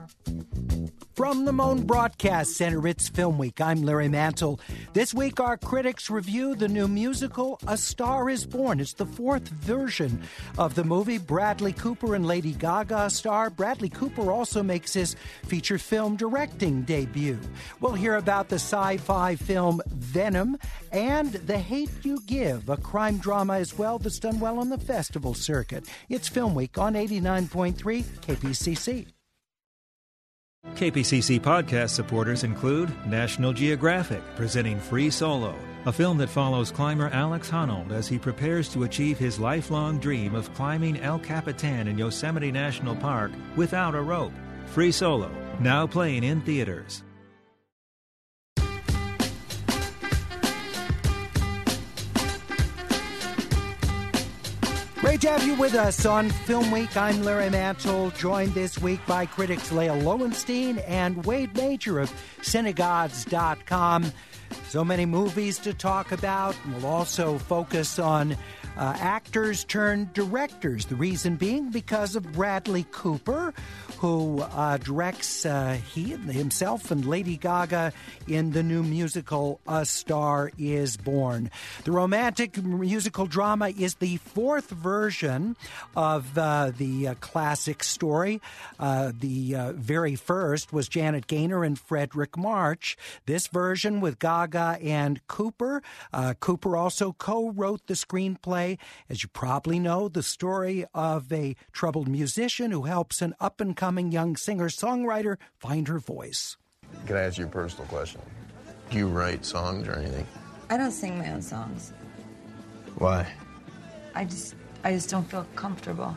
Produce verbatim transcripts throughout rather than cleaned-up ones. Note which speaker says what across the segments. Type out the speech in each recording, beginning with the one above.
Speaker 1: From the Moan Broadcast Center, it's Film Week. I'm Larry Mantle. This week, our critics review the new musical, A Star is Born. It's the fourth version of the movie. Bradley Cooper and Lady Gaga star. Bradley Cooper also makes his feature film directing debut. We'll hear about the sci-fi film Venom and The Hate You Give, a crime drama as well that's done well on the festival circuit. It's Film Week on eighty-nine point three K P C C.
Speaker 2: K P C C podcast supporters include National Geographic, presenting Free Solo, a film that follows climber Alex Honnold as he prepares to achieve his lifelong dream of climbing El Capitan in Yosemite National Park without a rope. Free Solo, now playing in theaters.
Speaker 1: Great to have you with us on Film Week. I'm Larry Mantle, joined this week by critics Leah Lowenstein and Wade Major of Cinegods dot com. So many movies to talk about. We'll also focus on uh, actors turned directors. The reason being because of Bradley Cooper, who uh, directs uh, he himself and Lady Gaga in the new musical A Star is Born. The romantic musical drama is the fourth version of uh, the uh, classic story. Uh, the uh, very first was Janet Gaynor and Frederick March. This version with Gaga and Cooper. Uh, Cooper also co-wrote the screenplay. As you probably know, the story of a troubled musician who helps an up-and-coming young singer-songwriter find her voice.
Speaker 3: Can I ask you a personal question? Do you write songs or anything?
Speaker 4: I don't sing my own songs.
Speaker 3: Why?
Speaker 4: I just, I just don't feel comfortable.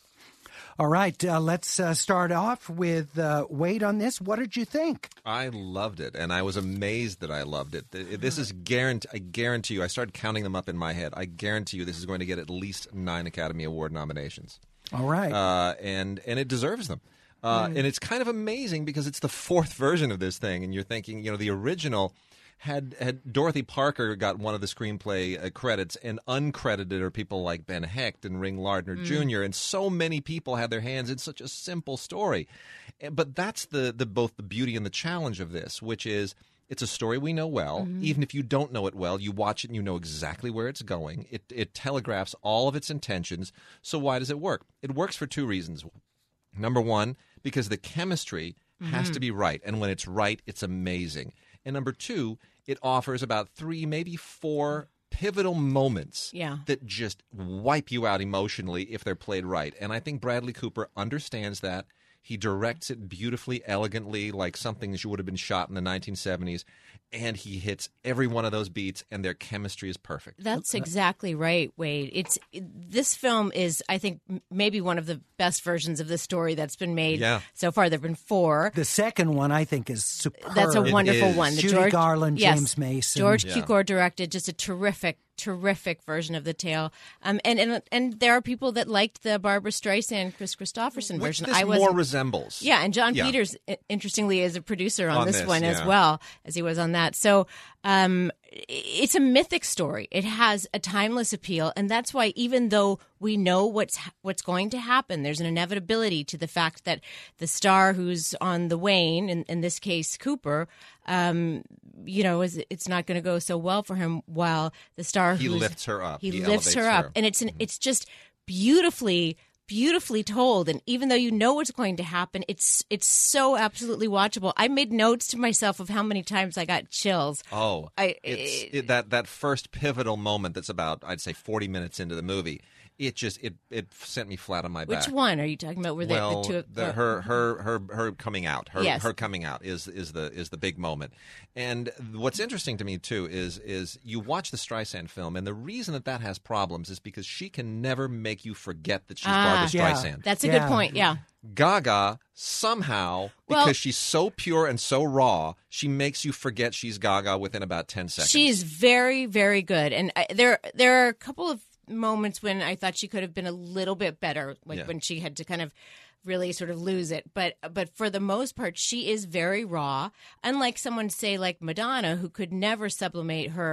Speaker 1: All right, uh, let's uh, start off with uh, Wade on this. What did you think?
Speaker 5: I loved it, and I was amazed that I loved it. This is guarantee. I guarantee you. I started counting them up in my head. I guarantee you, this is going to get at least nine Academy Award nominations.
Speaker 1: All right,
Speaker 5: uh, and and it deserves them. Uh, mm. And it's kind of amazing because it's the fourth version of this thing, and you're thinking, you know, the original. Had had Dorothy Parker got one of the screenplay uh, credits, and uncredited are people like Ben Hecht and Ring Lardner mm. Junior, and so many people had their hands in such a simple story. But that's the, the both the beauty and the challenge of this, which is it's a story we know well. Mm-hmm. Even if you don't know it well, you watch it and you know exactly where it's going. It, it telegraphs all of its intentions. So why does it work? It works for two reasons. Number one, because the chemistry mm-hmm. has to be right, and when it's right, it's amazing. And number two, it offers about three, maybe four pivotal moments
Speaker 6: yeah.
Speaker 5: that just wipe you out emotionally if they're played right. And I think Bradley Cooper understands that. He directs it beautifully, elegantly, like something that would have been shot in the nineteen seventies. And he hits every one of those beats, and their chemistry is perfect.
Speaker 6: That's exactly right, Wade. It's this film is, I think, maybe one of the best versions of this story that's been made
Speaker 5: yeah.
Speaker 6: so far. There have been four.
Speaker 1: The second one, I think, is superb.
Speaker 6: That's a wonderful one. The
Speaker 1: Judy
Speaker 6: George,
Speaker 1: Garland,
Speaker 6: yes,
Speaker 1: James Mason.
Speaker 6: George
Speaker 5: yeah.
Speaker 6: Cukor directed, just a terrific terrific version of the tale. Um, and, and and there are people that liked the Barbara Streisand, Chris Christopherson
Speaker 5: Which
Speaker 6: version.
Speaker 5: This
Speaker 6: I was
Speaker 5: more resembles.
Speaker 6: Yeah, and John
Speaker 5: yeah.
Speaker 6: Peters, interestingly, is a producer on,
Speaker 5: on
Speaker 6: this,
Speaker 5: this
Speaker 6: one
Speaker 5: yeah.
Speaker 6: as well, as he was on that. So um, it's a mythic story. It has a timeless appeal, and that's why even though we know what's what's going to happen, there's an inevitability to the fact that the star who's on the wane, in, in this case Cooper, um, you know, is it's not going to go so well for him. While the star
Speaker 5: he
Speaker 6: who's,
Speaker 5: lifts her up,
Speaker 6: he,
Speaker 5: he
Speaker 6: lifts her up,
Speaker 5: her.
Speaker 6: and it's an,
Speaker 5: mm-hmm.
Speaker 6: it's just beautifully. Beautifully told, and even though you know what's going to happen, it's it's so absolutely watchable. I made notes to myself of how many times I got chills.
Speaker 5: Oh,
Speaker 6: I,
Speaker 5: it's
Speaker 6: it,
Speaker 5: it, that that first pivotal moment that's about, I'd say, forty minutes into the movie. It just it it sent me flat on my back.
Speaker 6: Which one are you talking about? Were they
Speaker 5: well,
Speaker 6: the two?
Speaker 5: the, her her her her coming out. Her
Speaker 6: yes.
Speaker 5: her coming out is is the is the big moment. And what's interesting to me too is is you watch the Streisand film, and the reason that that has problems is because she can never make you forget that she's
Speaker 6: ah,
Speaker 5: Barbara
Speaker 1: yeah.
Speaker 5: Streisand.
Speaker 6: That's a
Speaker 1: yeah.
Speaker 6: good point. Yeah.
Speaker 5: Gaga somehow,
Speaker 6: Well-
Speaker 5: because she's so pure and so raw, she makes you forget she's Gaga within about ten seconds.
Speaker 6: She's very, very good, and I, there there are a couple of moments when I thought she could have been a little bit better, like
Speaker 5: Yeah.
Speaker 6: when she had to kind of really sort of lose it. But but for the most part, she is very raw. Unlike someone, say, like Madonna, who could never sublimate her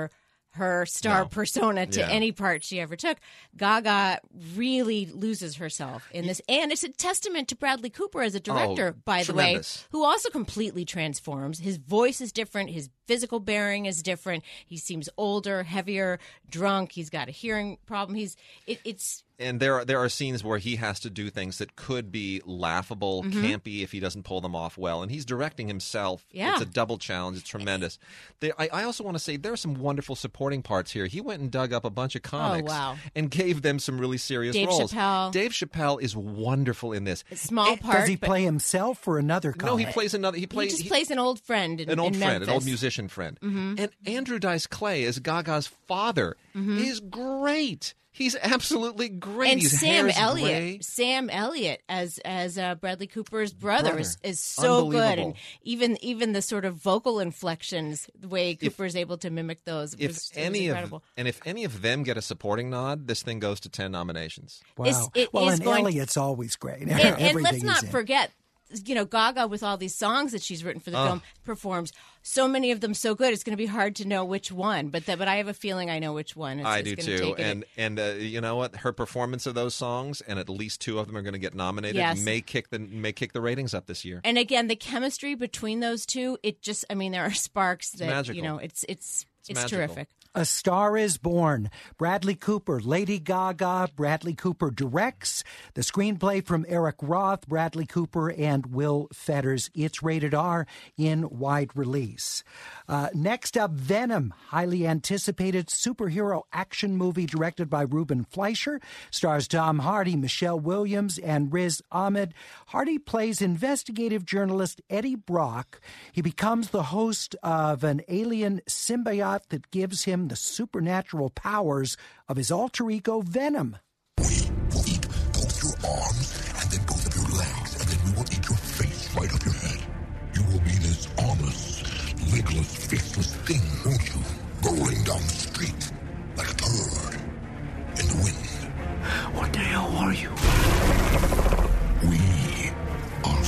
Speaker 6: her star
Speaker 5: No.
Speaker 6: persona to
Speaker 5: Yeah.
Speaker 6: any part she ever took. Gaga really loses herself in this. And it's a testament to Bradley Cooper as a director,
Speaker 5: Oh,
Speaker 6: by the
Speaker 5: tremendous.
Speaker 6: way, who also completely transforms. His voice is different. His physical bearing is different. He seems older, heavier, drunk. He's got a hearing problem. He's it, it's
Speaker 5: And there are, there are scenes where he has to do things that could be laughable,
Speaker 6: Mm-hmm.
Speaker 5: campy if he doesn't pull them off well. And he's directing himself.
Speaker 6: Yeah.
Speaker 5: It's a double challenge. It's tremendous. They, I, I also want to say there are some wonderful supporting parts here. He went and dug up a bunch of comics
Speaker 6: Oh, wow.
Speaker 5: and gave them some really serious
Speaker 6: Dave
Speaker 5: roles.
Speaker 6: Chappelle.
Speaker 5: Dave Chappelle is wonderful in this.
Speaker 6: a small part.
Speaker 1: Does he
Speaker 6: but
Speaker 1: play himself or another
Speaker 5: No, he
Speaker 1: comic?
Speaker 5: plays another. He
Speaker 6: he
Speaker 5: plays
Speaker 6: just
Speaker 5: he-
Speaker 6: plays an old friend in,
Speaker 5: an old
Speaker 6: in
Speaker 5: friend, an old
Speaker 6: Memphis.
Speaker 5: musician friend.
Speaker 6: Mm-hmm.
Speaker 5: And Andrew Dice Clay as Gaga's father is great. He's absolutely great.
Speaker 6: And
Speaker 5: His
Speaker 6: Sam
Speaker 5: hair is
Speaker 6: Elliott,
Speaker 5: gray.
Speaker 6: Sam Elliott as as uh, Bradley Cooper's brother,
Speaker 5: Brother.
Speaker 6: is, is so good,
Speaker 5: Unbelievable.
Speaker 6: and even even the sort of vocal inflections, the way Cooper is able to mimic those,
Speaker 5: If
Speaker 6: was, it was
Speaker 5: any
Speaker 6: incredible.
Speaker 5: of and if any of them get a supporting nod, this thing goes to ten nominations.
Speaker 1: Wow.
Speaker 6: It's- it
Speaker 1: well,
Speaker 6: is
Speaker 1: and
Speaker 6: going-
Speaker 1: Elliot's always great.
Speaker 6: and, and
Speaker 1: Everything
Speaker 6: let's
Speaker 1: he's
Speaker 6: not
Speaker 1: in.
Speaker 6: forget, you know, Gaga with all these songs that she's written for the
Speaker 5: Oh.
Speaker 6: film performs so many of them so good. It's going to be hard to know which one, but that, but I have a feeling I know which one. It's,
Speaker 5: I
Speaker 6: it's
Speaker 5: do
Speaker 6: gonna
Speaker 5: too,
Speaker 6: take it.
Speaker 5: and and uh, you know what? Her performance of those songs, and at least two of them are going to get nominated.
Speaker 6: Yes.
Speaker 5: May kick the may kick the ratings up this year.
Speaker 6: And again, the chemistry between those two, it just, I mean, there are sparks that,
Speaker 5: magical.
Speaker 6: you know, it's it's it's,
Speaker 5: magical.
Speaker 6: terrific.
Speaker 1: A Star is Born. Bradley Cooper, Lady Gaga. Bradley Cooper directs. The screenplay from Eric Roth, Bradley Cooper, and Will Fetters. It's rated R in wide release. Uh, next up, Venom, highly anticipated superhero action movie directed by Ruben Fleischer. Stars Tom Hardy, Michelle Williams, and Riz Ahmed. Hardy plays investigative journalist Eddie Brock. He becomes the host of an alien symbiote that gives him the supernatural powers of his alter ego Venom.
Speaker 7: We will eat both your arms and then both of your legs, and then we will eat your face right up your head. You will be this armless, legless, faceless thing, won't you? Rolling down the street like a turd in the wind.
Speaker 1: What the hell are you?
Speaker 7: We are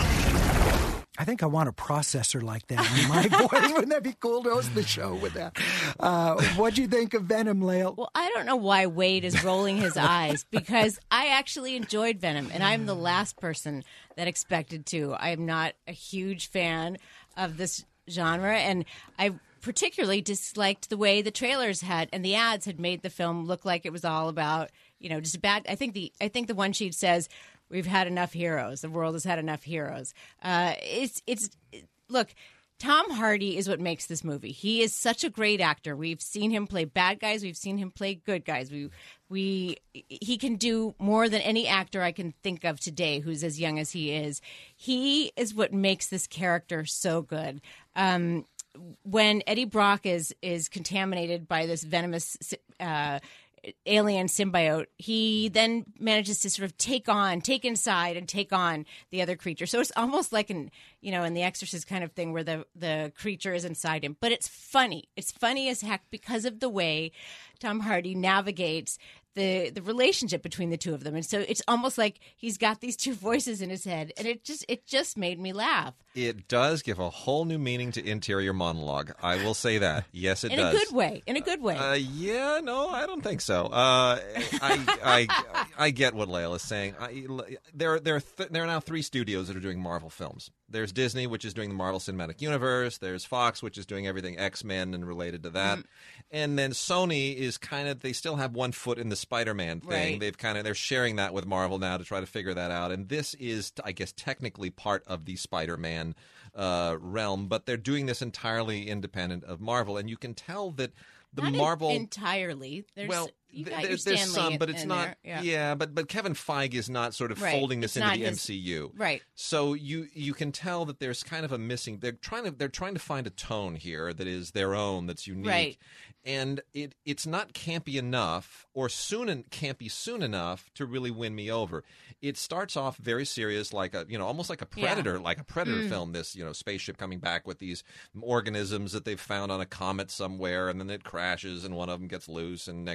Speaker 7: Venom.
Speaker 1: I think I want a processor like that in my voice. Wouldn't that be cool to host the show with that? Uh, what'd you think of Venom, Lael?
Speaker 6: Well, I don't know why Wade is rolling his eyes because I actually enjoyed Venom, and I'm the last person that expected to. I am not a huge fan of this genre, and I particularly disliked the way the trailers had and the ads had made the film look like it was all about, you know, just bad. I think the I think the one sheet says, "We've had enough heroes. The world has had enough heroes." Uh, it's it's look. Tom Hardy is what makes this movie. He is such a great actor. We've seen him play bad guys. We've seen him play good guys. We we he can do more than any actor I can think of today who's as young as he is. He is what makes this character so good. Um, when Eddie Brock is is contaminated by this venomous uh, alien symbiote, he then manages to sort of take on, take inside, and take on the other creature. So it's almost like an, you know, in the Exorcist kind of thing where the the creature is inside him. But it's funny. It's funny as heck because of the way Tom Hardy navigates the the relationship between the two of them. And so it's almost like he's got these two voices in his head, and it just it just made me laugh.
Speaker 5: It does give a whole new meaning to interior monologue. I will say that. Yes, it
Speaker 6: in
Speaker 5: does.
Speaker 6: a good way. In a good way.
Speaker 5: Uh, yeah, no, I don't think so. Uh, I, I, I get what Lael is saying. I, there, there, are th- there are now three studios that are doing Marvel films. There's Disney, which is doing the Marvel Cinematic Universe. There's Fox, which is doing everything X-Men and related to that. Mm. And then Sony is kind of, they still have one foot in the Spider-Man thing.
Speaker 6: Right.
Speaker 5: They've kind of, they're sharing that with Marvel now to try to figure that out. And this is, I guess, technically part of the Spider-Man uh, realm, but they're doing this entirely independent of Marvel. And you can tell that the
Speaker 6: Not
Speaker 5: Marvel
Speaker 6: entirely. There's,
Speaker 5: well,
Speaker 6: you
Speaker 5: th-
Speaker 6: got
Speaker 5: there-
Speaker 6: your
Speaker 5: there's
Speaker 6: Stan
Speaker 5: some,
Speaker 6: Lee
Speaker 5: but it's
Speaker 6: in
Speaker 5: not.
Speaker 6: there. Yeah.
Speaker 5: but but Kevin Feige is not sort of
Speaker 6: Right.
Speaker 5: folding this
Speaker 6: It's
Speaker 5: into
Speaker 6: not
Speaker 5: the
Speaker 6: his-
Speaker 5: M C U,
Speaker 6: right.
Speaker 5: So you you can tell that there's kind of a missing. They're trying to they're trying to find a tone here that is their own, that's unique,
Speaker 6: Right.
Speaker 5: and it it's not campy enough or soon en- campy soon enough to really win me over. It starts off very serious, like a you know almost like a Predator, like a Predator
Speaker 6: Mm.
Speaker 5: film. This you know spaceship coming back with these organisms that they've found on a comet somewhere, and then it crashes, and one of them gets loose, and next thing you know,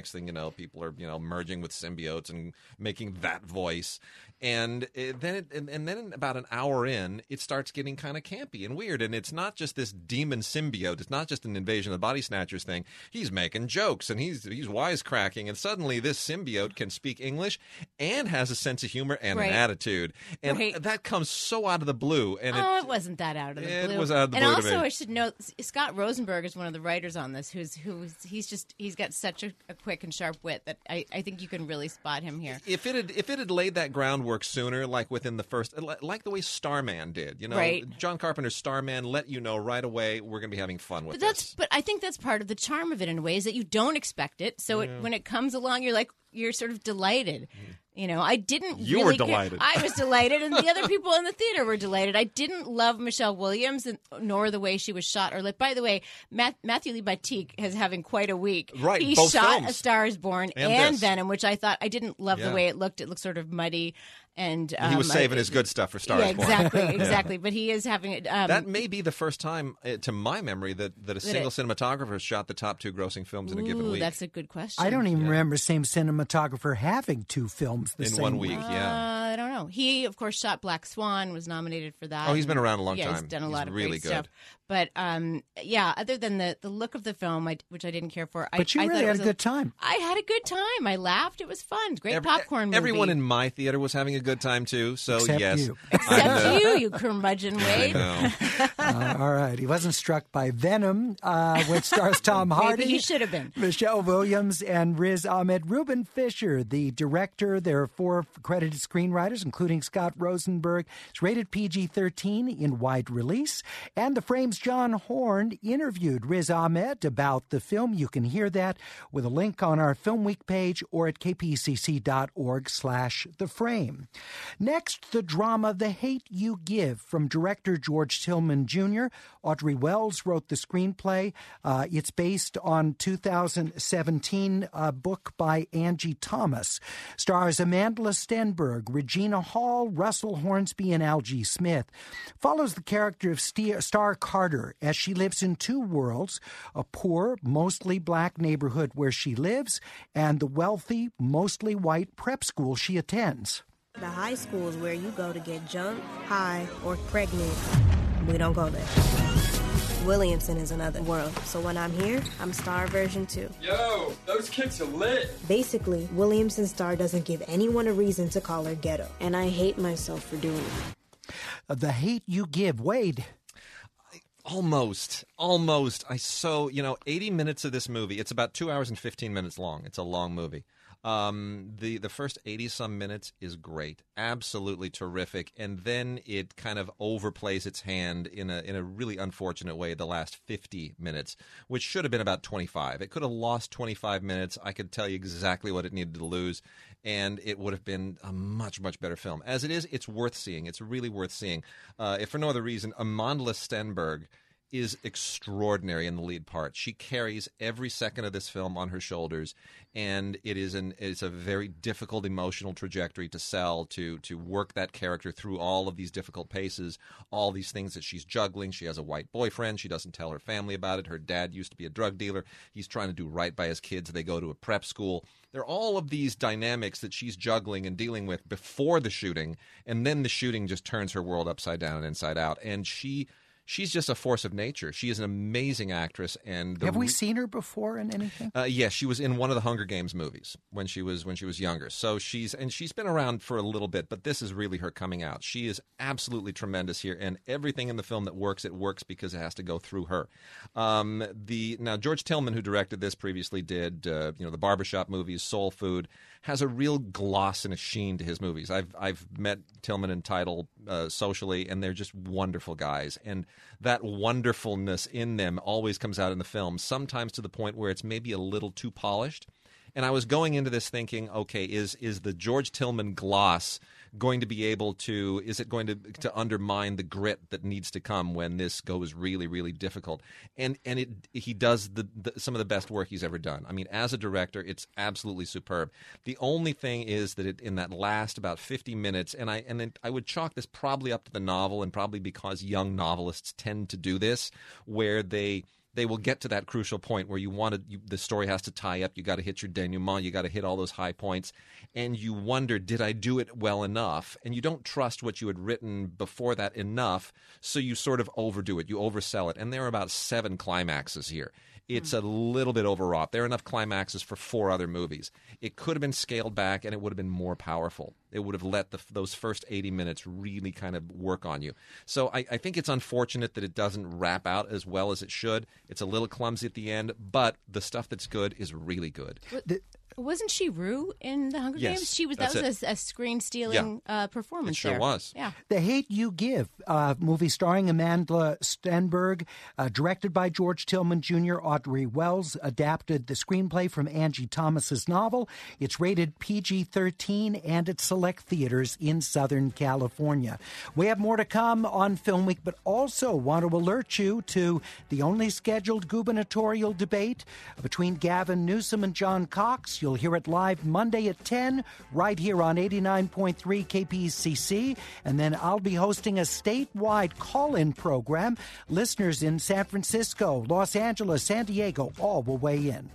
Speaker 5: know, people are, you know, merging with symbiotes and making that voice. And it, then, it, and, and then about an hour in, it starts getting kind of campy and weird. And it's not just this demon symbiote. It's not just an Invasion of the Body Snatchers thing. He's making jokes and he's he's wisecracking. And suddenly this symbiote can speak English and has a sense of humor and
Speaker 6: Right.
Speaker 5: an attitude. And
Speaker 6: Right.
Speaker 5: that comes so out of the blue. And
Speaker 6: Oh,
Speaker 5: it,
Speaker 6: it wasn't that out of the
Speaker 5: it
Speaker 6: blue.
Speaker 5: was out of the
Speaker 6: and
Speaker 5: blue to
Speaker 6: also,
Speaker 5: me.
Speaker 6: I should note, Scott Rosenberg is one of the writers on this. Who's who's he's just he's got such a, a quick and sharp wit that I, I think you can really spot him here.
Speaker 5: If it had if it had laid that groundwork sooner, like within the first, like the way Starman did, you know,
Speaker 6: Right.
Speaker 5: John Carpenter's Starman let you know right away we're going to be having fun with
Speaker 6: But that's
Speaker 5: this.
Speaker 6: but I think that's part of the charm of it in ways that you don't expect it. So it, when it comes along, you're like you're sort of delighted. You know, I didn't.
Speaker 5: You
Speaker 6: really
Speaker 5: were
Speaker 6: care-
Speaker 5: delighted.
Speaker 6: I was delighted, and the other people in the theater were delighted. I didn't love Michelle Williams, and, nor the way she was shot. Or, like, by the way, Matt, Matthew Lee Batik is having quite a week.
Speaker 5: Right,
Speaker 6: he
Speaker 5: both
Speaker 6: shot
Speaker 5: films.
Speaker 6: A Star Is Born
Speaker 5: And
Speaker 6: and,
Speaker 5: this.
Speaker 6: Venom, which I thought I didn't love
Speaker 5: Yeah.
Speaker 6: the way it looked. It looked sort of muddy, and um,
Speaker 5: he was saving
Speaker 6: I-
Speaker 5: his good stuff for Star
Speaker 6: Yeah,
Speaker 5: Is Born.
Speaker 6: exactly,
Speaker 5: Yeah.
Speaker 6: exactly. But he is having it. Um,
Speaker 5: That may be the first time, uh, to my memory, that, that a single
Speaker 6: it-
Speaker 5: cinematographer shot the top two grossing films in a given
Speaker 6: ooh,
Speaker 5: week.
Speaker 6: that's a good question.
Speaker 1: I don't even remember same cinematographer having two films the
Speaker 5: in
Speaker 1: same
Speaker 5: one week,
Speaker 1: week.
Speaker 5: yeah.
Speaker 6: Uh, I don't know. He, of course, shot Black Swan, was nominated for that.
Speaker 5: Oh, he's been around a long
Speaker 6: yeah,
Speaker 5: time.
Speaker 6: He's done a
Speaker 5: He's
Speaker 6: lot of
Speaker 5: really
Speaker 6: great
Speaker 5: good.
Speaker 6: stuff. But um, yeah, other than the, the look of the film, I, which I didn't care for, I,
Speaker 1: But you
Speaker 6: I
Speaker 1: really
Speaker 6: thought it
Speaker 1: had
Speaker 6: was
Speaker 1: a good time.
Speaker 6: I had a good time. I laughed. It was fun. Great
Speaker 5: Every-
Speaker 6: popcorn movie.
Speaker 5: Everyone in my theater was having a good time too. So
Speaker 1: Except
Speaker 5: yes,
Speaker 1: you.
Speaker 5: I
Speaker 6: Except
Speaker 5: know.
Speaker 6: you, you curmudgeon
Speaker 5: I
Speaker 6: Wade.
Speaker 5: know.
Speaker 1: Uh, all right. He wasn't struck by Venom, uh, which stars Tom Hardy.
Speaker 6: Maybe he should have been.
Speaker 1: Michelle Williams and Riz Ahmed. Ruben Fisher, the director. There are four credited screenwriters, including Scott Rosenberg. It's rated P G thirteen in wide release. And The Frame's John Horn interviewed Riz Ahmed about the film. You can hear that with a link on our Film Week page or at kpcc.org slash The Frame. Next, the drama The Hate You Give from director George Tillman Junior Audrey Wells wrote the screenplay. Uh, it's based on two thousand seventeen uh, book by Angie Thomas. Stars Amanda Stenberg, Regina Hall, Russell Hornsby, and Algie Smith. Follows the character of Ste- Star Carter as she lives in two worlds, a poor, mostly black neighborhood where she lives, and the wealthy, mostly white prep school she attends.
Speaker 8: The high school is where you go to get jumped, high, or pregnant. We don't go there. Williamson is another world, so when I'm here, I'm Star version two.
Speaker 9: Yo, those kicks are lit.
Speaker 8: Basically, Williamson Star doesn't give anyone a reason to call her ghetto, and I hate myself for doing it.
Speaker 1: Uh, The Hate You Give. Wade.
Speaker 5: Almost, almost. I so you know, eighty minutes of this movie. It's about two hours and fifteen minutes long. It's a long movie. Um, the the first eighty some minutes is great, absolutely terrific, and then it kind of overplays its hand in a in a really unfortunate way. The last fifty minutes, which should have been about twenty five, it could have lost twenty five minutes. I could tell you exactly what it needed to lose, and it would have been a much much better film. As it is, it's worth seeing. It's really worth seeing. Uh, if for no other reason, Amandla Stenberg is extraordinary in the lead part. She carries every second of this film on her shoulders, and it is an it's a very difficult emotional trajectory to sell, to to work that character through all of these difficult paces, all these things that she's juggling. She has a white boyfriend. She doesn't tell her family about it. Her dad used to be a drug dealer. He's trying to do right by his kids. They go to a prep school. There are all of these dynamics that she's juggling and dealing with before the shooting, and then the shooting just turns her world upside down and inside out. And she She's just a force of nature. She is an amazing actress. And the
Speaker 1: Have we
Speaker 5: re-
Speaker 1: seen her before in anything?
Speaker 5: Uh, yes, she was in one of the Hunger Games movies when she was when she was younger. So she's and she's been around for a little bit, but this is really her coming out. She is absolutely tremendous here, and everything in the film that works, it works because it has to go through her. Um, the now George Tillman, who directed this, previously did uh, you know the Barbershop movies, Soul Food, has a real gloss and a sheen to his movies. I've I've met Tillman and Title uh, socially, and they're just wonderful guys, and that wonderfulness in them always comes out in the film, sometimes to the point where it's maybe a little too polished. And I was going into this thinking, okay, is is the George Tillman gloss going to be able to, is it going to to undermine the grit that needs to come when this goes really, really difficult? And and it he does the, the some of the best work he's ever done. I mean, as a director, it's absolutely superb. The only thing is that it, in that last about fifty minutes, and I and then I would chalk this probably up to the novel, and probably because young novelists tend to do this, where they they will get to that crucial point where you want to, you, the story has to tie up. You got to hit your denouement. You got to hit all those high points. And you wonder, did I do it well enough? And you don't trust what you had written before that enough, so you sort of overdo it. You oversell it. And there are about seven climaxes here. It's a little bit overwrought. There are enough climaxes for four other movies. It could have been scaled back, and it would have been more powerful. It would have let the, those first eighty minutes really kind of work on you. So I, I think it's unfortunate that it doesn't wrap out as well as it should. It's a little clumsy at the end, but the stuff that's good is really good.
Speaker 6: The, Wasn't she Rue in The Hunger
Speaker 5: yes,
Speaker 6: Games? She was. That was a, a screen-stealing
Speaker 5: yeah.
Speaker 6: uh, performance.
Speaker 5: It sure
Speaker 6: there.
Speaker 5: was.
Speaker 6: Yeah.
Speaker 1: The Hate You Give, uh, movie starring Amanda Stenberg, uh, directed by George Tillman Junior Audrey Wells, adapted the screenplay from Angie Thomas's novel. It's rated P G thirteen and at select theaters in Southern California. We have more to come on Film Week, but also want to alert you to the only scheduled gubernatorial debate between Gavin Newsom and John Cox. You'll hear it live Monday at ten, right here on eighty-nine point three K P C C. And then I'll be hosting a statewide call-in program. Listeners in San Francisco, Los Angeles, San Diego, all will weigh in.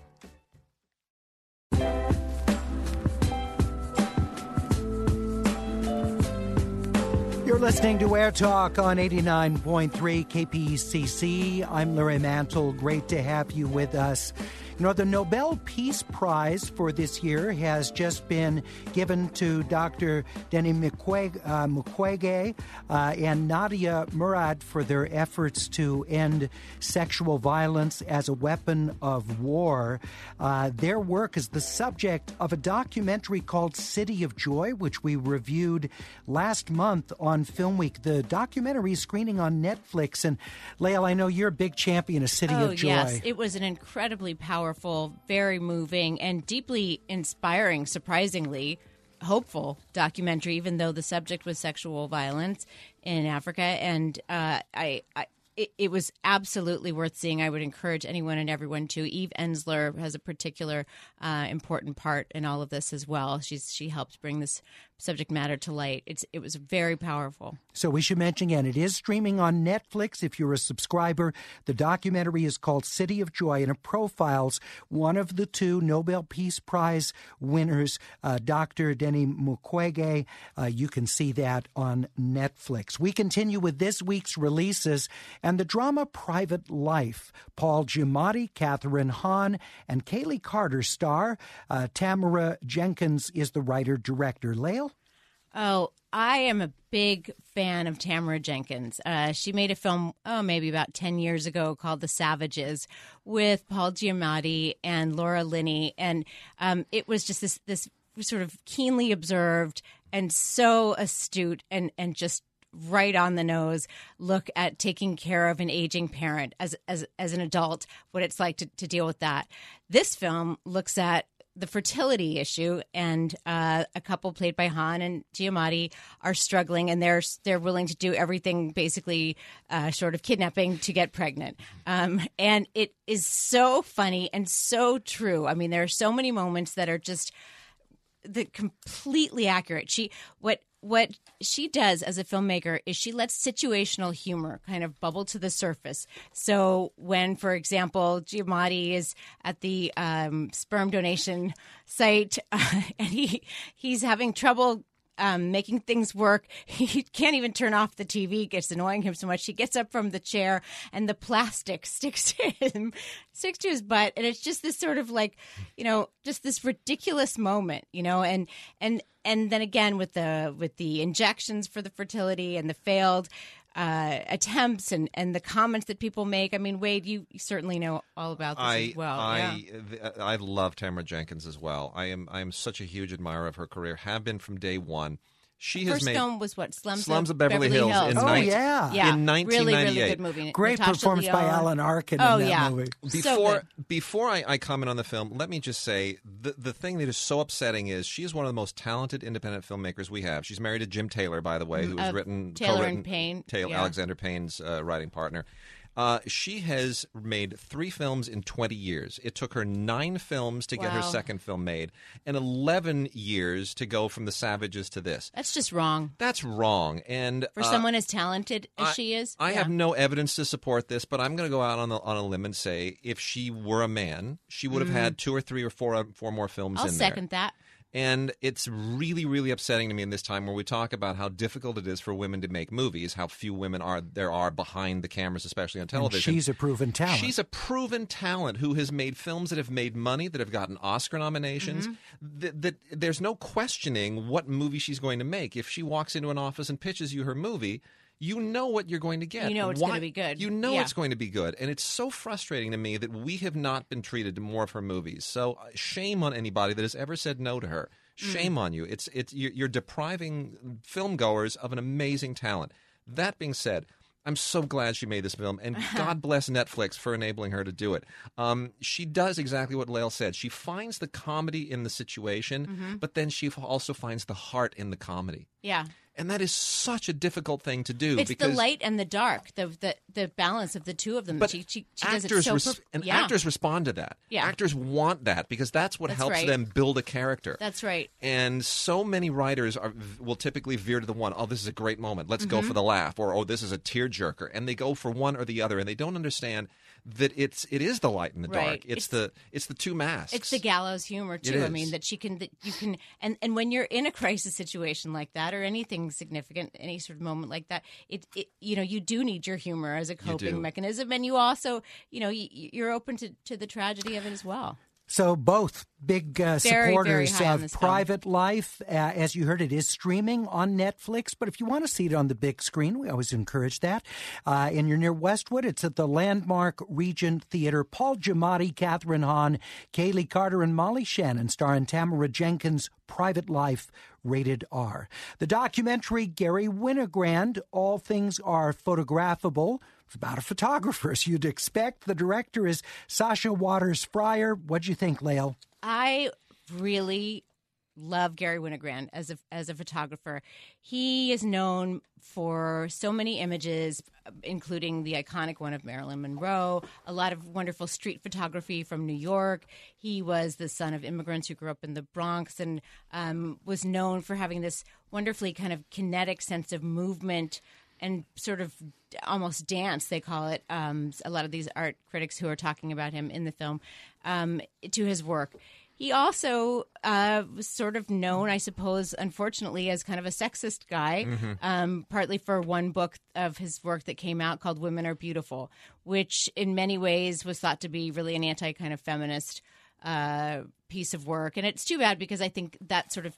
Speaker 1: You're listening to Air Talk on eighty-nine point three K P C C. I'm Larry Mantle. Great to have you with us. You know, the Nobel Peace Prize for this year has just been given to Doctor Denis Mukwege, uh, Mukwege uh, and Nadia Murad for their efforts to end sexual violence as a weapon of war. Uh, their work is the subject of a documentary called City of Joy, which we reviewed last month on Film Week. The documentary is screening on Netflix. And, Lael, I know you're a big champion of City
Speaker 6: oh,
Speaker 1: of Joy.
Speaker 6: Yes, it was an incredibly powerful, very moving, and deeply inspiring, surprisingly hopeful documentary, even though the subject was sexual violence in Africa. And uh, I, I it, it was absolutely worth seeing. I would encourage anyone and everyone to. Eve Ensler has a particular uh, important part in all of this as well. She's she helped bring this subject matter to light. It's it was very powerful.
Speaker 1: So we should mention again, it is streaming on Netflix if you're a subscriber. The documentary is called City of Joy, and it profiles one of the two Nobel Peace Prize winners, uh, Doctor Denis Mukwege. Uh, you can see that on Netflix. We continue with this week's releases and the drama Private Life. Paul Giamatti, Catherine Hahn, and Kaylee Carter star. Uh, Tamara Jenkins is the writer-director. Lael?
Speaker 6: Oh, I am a big fan of Tamara Jenkins. Uh, she made a film, oh, maybe about ten years ago called The Savages with Paul Giamatti and Laura Linney. And um, it was just this this sort of keenly observed and so astute and, and just right on the nose look at taking care of an aging parent as as, as an adult, what it's like to, to deal with that. This film looks at the fertility issue, and uh, a couple played by Hahn and Giamatti are struggling, and they're they're willing to do everything, basically uh, short of kidnapping, to get pregnant. Um, and it is so funny and so true. I mean, there are so many moments that are just the completely accurate. She what. What she does as a filmmaker is she lets situational humor kind of bubble to the surface. So when, for example, Giamatti is at the um, sperm donation site uh, and he he's having trouble Um, making things work. He can't even turn off the T V. It gets annoying him so much. He gets up from the chair and the plastic sticks to him, sticks to his butt. And it's just this sort of like, you know, just this ridiculous moment, you know, and, and, and then again with the, with the injections for the fertility and the failed uh, attempts and, and the comments that people make. I mean, Wade, you certainly know all about this
Speaker 5: I,
Speaker 6: as well.
Speaker 5: I,
Speaker 6: yeah.
Speaker 5: I love Tamara Jenkins as well. I am I am such a huge admirer of her career. Have been from day one. She
Speaker 6: First
Speaker 5: has made
Speaker 6: film was what? Slums,
Speaker 5: Slums
Speaker 6: of
Speaker 5: of Beverly,
Speaker 6: Beverly
Speaker 5: Hills.
Speaker 6: Hills.
Speaker 5: In
Speaker 1: Oh,
Speaker 5: nineteen
Speaker 1: yeah.
Speaker 6: Yeah,
Speaker 5: in nineteen
Speaker 6: really,
Speaker 5: ninety-eight.
Speaker 6: really good movie.
Speaker 1: Great
Speaker 6: Natasha
Speaker 1: performance by
Speaker 6: Lyonne.
Speaker 1: Alan Arkin
Speaker 6: Oh,
Speaker 1: in that
Speaker 6: yeah.
Speaker 1: movie.
Speaker 6: So
Speaker 5: Before
Speaker 6: good.
Speaker 5: before I, I comment on the film, let me just say the the thing that is so upsetting is she is one of the most talented independent filmmakers we have. She's married to Jim Taylor, by the way, who has
Speaker 6: Uh,
Speaker 5: written
Speaker 6: Taylor
Speaker 5: co-written,
Speaker 6: and Payne,
Speaker 5: Taylor,
Speaker 6: yeah.
Speaker 5: Alexander Payne's uh, writing partner. Uh, she has made three films in twenty years. It took her nine films to get her
Speaker 6: Wow.
Speaker 5: second film made, and eleven years to go from The Savages to this.
Speaker 6: That's just wrong.
Speaker 5: That's wrong. And
Speaker 6: For
Speaker 5: uh,
Speaker 6: someone as talented as
Speaker 5: I-
Speaker 6: she is?
Speaker 5: I
Speaker 6: Yeah.
Speaker 5: have no evidence to support this, but I'm going to go out on a, on a limb and say if she were a man, she would have
Speaker 6: Mhm.
Speaker 5: had two or three or four four more films
Speaker 6: I'll
Speaker 5: in there.
Speaker 6: second that.
Speaker 5: And it's really, really upsetting to me in this time where we talk about how difficult it is for women to make movies, how few women are there are behind the cameras, especially on
Speaker 1: And
Speaker 5: television.
Speaker 1: she's a proven talent.
Speaker 5: She's a proven talent who has made films that have made money, that have gotten Oscar nominations.
Speaker 6: Mm-hmm.
Speaker 5: That, that there's no questioning what movie she's going to make. If she walks into an office and pitches you her movie, you know what you're going to get.
Speaker 6: You know it's
Speaker 5: Why-
Speaker 6: gonna be good.
Speaker 5: You know
Speaker 6: Yeah.
Speaker 5: it's going to be good. And it's so frustrating to me that we have not been treated to more of her movies. So uh, shame on anybody that has ever said no to her. Shame on you. It's it's you're, you're depriving filmgoers of an amazing talent. That being said, I'm so glad she made this film, and God bless Netflix for enabling her to do it. Um, she does exactly what Lael said. She finds the comedy in the situation,
Speaker 6: Mhm.
Speaker 5: but then she also finds the heart in the comedy.
Speaker 6: Yeah.
Speaker 5: And that is such a difficult thing to do.
Speaker 6: It's
Speaker 5: because
Speaker 6: the light and the dark, the the, the balance of the two of them.
Speaker 5: But
Speaker 6: she she, she does it
Speaker 5: actors
Speaker 6: so
Speaker 5: res-
Speaker 6: perf-
Speaker 5: and
Speaker 6: yeah.
Speaker 5: actors respond to that.
Speaker 6: Yeah.
Speaker 5: Actors want that because that's what
Speaker 6: That's
Speaker 5: helps
Speaker 6: right.
Speaker 5: them build a character.
Speaker 6: That's right.
Speaker 5: And so many writers are, will typically veer to the one, oh, this is a great moment. Let's go
Speaker 6: Mhm.
Speaker 5: for the laugh. Or, oh, this is a tearjerker. And they go for one or the other. And they don't understand that it's it is the light and the dark.
Speaker 6: Right.
Speaker 5: It's,
Speaker 6: It's-
Speaker 5: the it's the two masks.
Speaker 6: It's the gallows humor
Speaker 5: It
Speaker 6: too. I
Speaker 5: is.
Speaker 6: mean that she can that you can and and when you're in a crisis situation like that or anything significant, any sort of moment like that, it, it you know you do need your humor as a
Speaker 5: do.
Speaker 6: coping mechanism, and you also you know you, you're open to to the tragedy of it as well.
Speaker 1: So both big uh,
Speaker 6: Very, very
Speaker 1: supporters
Speaker 6: high on
Speaker 1: of
Speaker 6: this film.
Speaker 1: Private Life. Uh, as you heard, it is streaming on Netflix. But if you want to see it on the big screen, we always encourage that. Uh, and you're near Westwood, it's at the Landmark Regent Theater. Paul Giamatti, Catherine Hahn, Kaylee Carter, and Molly Shannon star in Tamara Jenkins' Private Life, rated R. The documentary Gary Winogrand, All Things Are Photographable. It's about a photographer, as you'd expect. The director is Sasha Waters Fryer. What'd you think, Lael?
Speaker 6: I really love Gary Winogrand as a as a photographer. He is known for so many images, including the iconic one of Marilyn Monroe, a lot of wonderful street photography from New York. He was the son of immigrants who grew up in the Bronx and um, was known for having this wonderfully kind of kinetic sense of movement and sort of almost dance, they call it. Um, a lot of these art critics who are talking about him in the film, um, to his work. He also uh, was sort of known, I suppose, unfortunately, as kind of a sexist guy,
Speaker 10: Mhm.
Speaker 6: um, partly for one book of his work that came out called Women Are Beautiful, which in many ways was thought to be really an anti kind of feminist uh, piece of work. And it's too bad because I think that sort of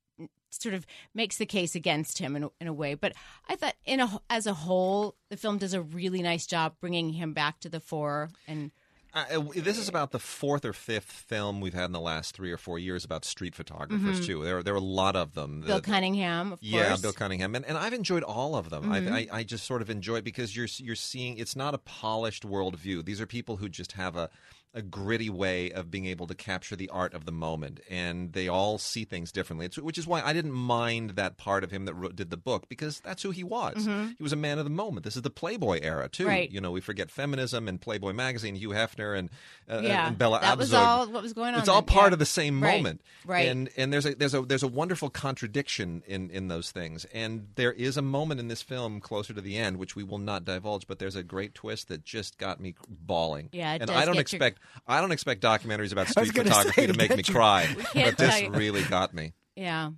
Speaker 6: sort of makes the case against him in a, in a way. But I thought in a, as a whole, the film does a really nice job bringing him back to the fore. And
Speaker 5: Uh, this is about the fourth or fifth film we've had in the last three or four years about street photographers,
Speaker 6: Mhm.
Speaker 5: too. There, there are a lot of them.
Speaker 6: Bill
Speaker 5: The-
Speaker 6: Cunningham, of
Speaker 5: Yeah,
Speaker 6: course.
Speaker 5: Bill Cunningham, and, and I've enjoyed all of them.
Speaker 6: Mhm.
Speaker 5: I, I I just sort of enjoy it because you're you're seeing it's not a polished worldview. These are people who just have a a gritty way of being able to capture the art of the moment, and they all see things differently. It's, which is why I didn't mind that part of him that wrote, did the book because that's who he was.
Speaker 6: Mhm.
Speaker 5: He was a man of the moment. This is the Playboy era too.
Speaker 6: Right.
Speaker 5: You know, we forget feminism and Playboy magazine, Hugh Hefner and uh,
Speaker 6: Yeah,
Speaker 5: and Bella
Speaker 6: that was
Speaker 5: Abzug.
Speaker 6: all what was going on
Speaker 5: It's all
Speaker 6: then,
Speaker 5: part
Speaker 6: yeah.
Speaker 5: of the same
Speaker 6: Right,
Speaker 5: moment,
Speaker 6: right.
Speaker 5: And and there's a there's a there's a wonderful contradiction in in those things, and there is a moment in this film closer to the end which we will not divulge, but there's a great twist that just got me bawling.
Speaker 6: Yeah, it
Speaker 5: and
Speaker 6: does
Speaker 5: I don't
Speaker 6: get your-
Speaker 5: expect I don't expect documentaries about
Speaker 1: I was
Speaker 5: street
Speaker 1: gonna say,
Speaker 5: photography to
Speaker 1: to
Speaker 5: make
Speaker 1: get
Speaker 5: me
Speaker 1: you-
Speaker 5: cry,
Speaker 6: We can't
Speaker 5: but this
Speaker 6: tell you.
Speaker 5: really got me.
Speaker 6: yeah.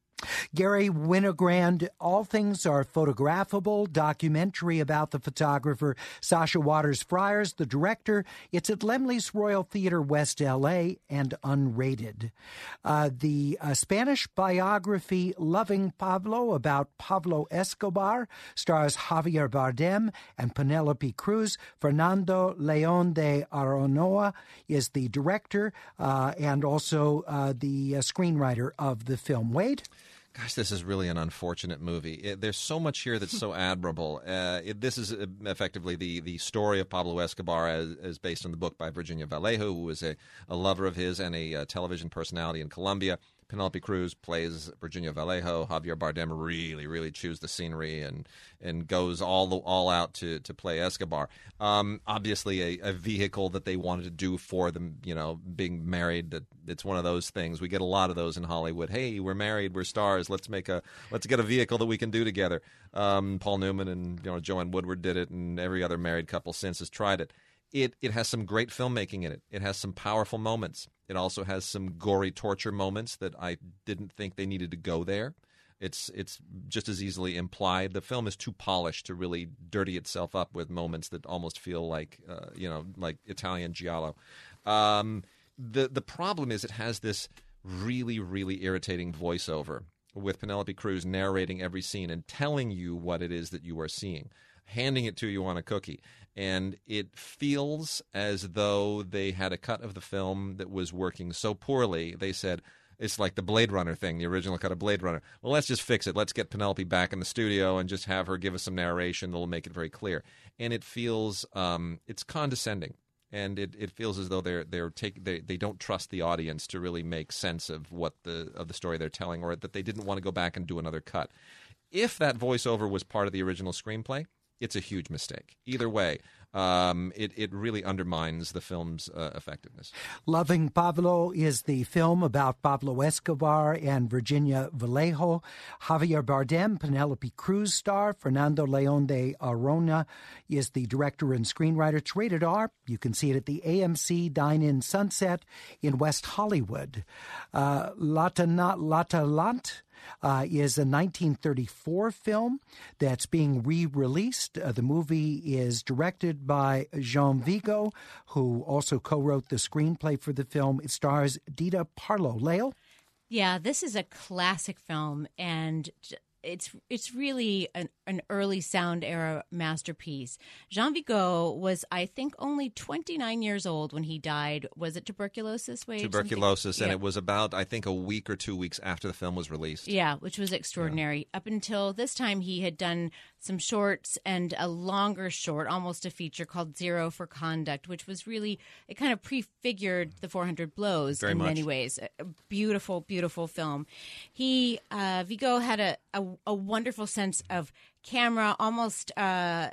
Speaker 1: Gary Winogrand, All Things Are Photographable, documentary about the photographer Sasha Waters Friars, the director. It's at Lemley's Royal Theater, West L A, and unrated. Uh, the uh, Spanish biography Loving Pablo about Pablo Escobar stars Javier Bardem and Penelope Cruz. Fernando León de Aranoa is the director uh, and also uh, the uh, screenwriter of the film. Wade?
Speaker 5: Gosh, this is really an unfortunate movie. It, there's so much here that's so admirable. Uh, it, this is uh, effectively the, the story of Pablo Escobar as, as based on the book by Virginia Vallejo, who was a, a lover of his and a uh, television personality in Colombia. Penelope Cruz plays Virginia Vallejo. Javier Bardem really, really chews the scenery and and goes all the, all out to to play Escobar. Um, obviously, a, a vehicle that they wanted to do for them, you know, being married. That it's one of those things. We get a lot of those in Hollywood. Hey, we're married, we're stars. Let's make a let's get a vehicle that we can do together. Um, Paul Newman and you know Joanne Woodward did it, and every other married couple since has tried it. It it has some great filmmaking in it. It has some powerful moments. It also has some gory torture moments that I didn't think they needed to go there. It's it's just as easily implied. The film is too polished to really dirty itself up with moments that almost feel like uh, you know like Italian giallo. Um, the the problem is it has this really really irritating voiceover with Penelope Cruz narrating every scene and telling you what it is that you are seeing, handing it to you on a cookie. And it feels as though they had a cut of the film that was working so poorly, they said, it's like the Blade Runner thing, the original cut of Blade Runner. Well, let's just fix it. Let's get Penelope back in the studio and just have her give us some narration that'll make it very clear. And it feels, um, it's condescending. And it, it feels as though they're they're take they, they don't trust the audience to really make sense of what the of the story they're telling, or that they didn't want to go back and do another cut. If that voiceover was part of the original screenplay, it's a huge mistake. Either way, um, it, it really undermines the film's uh, effectiveness.
Speaker 1: Loving Pablo is the film about Pablo Escobar and Virginia Vallejo. Javier Bardem, Penelope Cruz star. Fernando León de Arona is the director and screenwriter. It's rated R. You can see it at the A M C Dine-In Sunset in West Hollywood. Uh, Lata Lata Lant Uh, is a nineteen thirty-four film that's being re-released. Uh, the movie is directed by Jean Vigo, who also co-wrote the screenplay for the film. It stars Dita Parlo. Lael?
Speaker 6: Yeah, this is a classic film, and it's it's really an, an early sound era masterpiece. Jean Vigo was, I think, only twenty-nine years old when he died. Was it tuberculosis? Wade?
Speaker 5: Tuberculosis, and
Speaker 6: yeah.
Speaker 5: it was about, I think, a week or two weeks after the film was released.
Speaker 6: Yeah, which was extraordinary. Yeah. Up until this time, he had done some shorts and a longer short, almost a feature called Zero for Conduct, which was really, it kind of prefigured the four hundred Blows
Speaker 5: Very
Speaker 6: in
Speaker 5: much.
Speaker 6: many ways. A beautiful, beautiful film. He, uh, Vigo had a, a, a wonderful sense of camera, almost uh,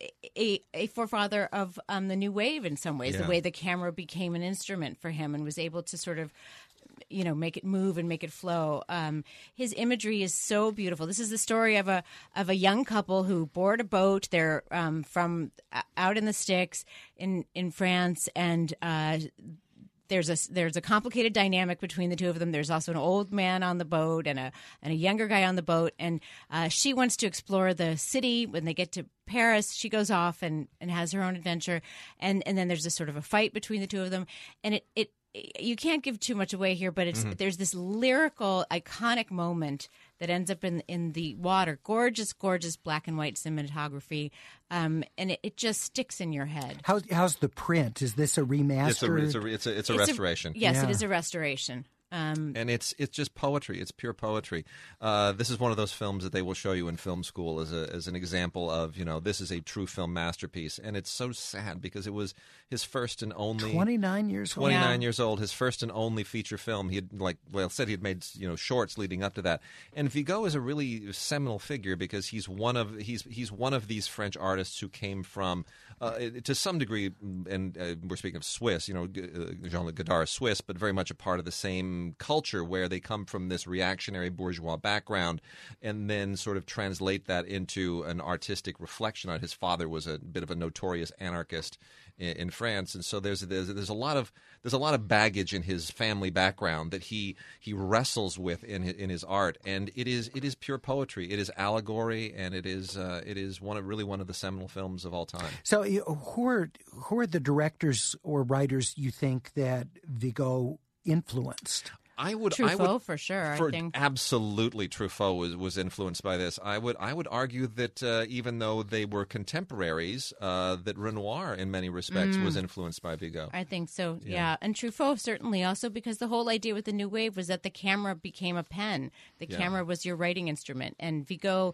Speaker 6: a, a forefather of um, the new wave in some ways,
Speaker 5: Yeah.
Speaker 6: the way the camera became an instrument for him and was able to sort of, you know, make it move and make it flow. Um, his imagery is so beautiful. This is the story of a of a young couple who board a boat. They're um, from uh, out in the sticks in, in France, and uh, There's a there's a complicated dynamic between the two of them. There's also an old man on the boat and a and a younger guy on the boat. And uh, she wants to explore the city. When they get to Paris, she goes off and, and has her own adventure. And and then there's this sort of a fight between the two of them. And it, it you can't give too much away here, but it's mm-hmm. there's this lyrical, iconic moment that ends up in in the water. Gorgeous, gorgeous black and white cinematography, um, and it, it just sticks in your head.
Speaker 1: How's how's the print? Is this a remaster?
Speaker 5: It's a it's a it's a, it's a
Speaker 6: it's
Speaker 5: restoration.
Speaker 6: A, yes,
Speaker 1: yeah.
Speaker 6: it is a restoration. Um,
Speaker 5: and it's it's just poetry. It's pure poetry. Uh, this is one of those films that they will show you in film school as a as an example of, you know, this is a true film masterpiece. And it's so sad because it was his first and only
Speaker 1: twenty-nine years old.
Speaker 5: twenty-nine
Speaker 6: Yeah.
Speaker 5: years old. His first and only feature film. He had, like well said, he had made, you know, shorts leading up to that. And Vigo is a really seminal figure because he's one of he's he's one of these French artists who came from uh, to some degree, and uh, we're speaking of Swiss. You know, Jean-Luc Godard is Swiss, but very much a part of the same culture where they come from this reactionary bourgeois background and then sort of translate that into an artistic reflection on it. His father was a bit of a notorious anarchist in, in France, and so there's, there's there's a lot of there's a lot of baggage in his family background that he he wrestles with in his, in his art, and it is it is pure poetry. It is allegory, and it is uh, it is one of really one of the seminal films of all time.
Speaker 1: So who are who are the directors or writers you think that Vigo influenced?
Speaker 5: I would,
Speaker 6: Truffaut,
Speaker 5: I would,
Speaker 6: for sure,
Speaker 5: for
Speaker 6: I think.
Speaker 5: Absolutely, Truffaut was, was influenced by this. I would I would argue that uh, even though they were contemporaries, uh, that Renoir, in many respects,
Speaker 6: Mm.
Speaker 5: was influenced by Vigo.
Speaker 6: I think so, yeah.
Speaker 5: Yeah.
Speaker 6: And Truffaut certainly also, because the whole idea with the New Wave was that the camera became a pen. The
Speaker 5: Yeah.
Speaker 6: camera was your writing instrument. And Vigo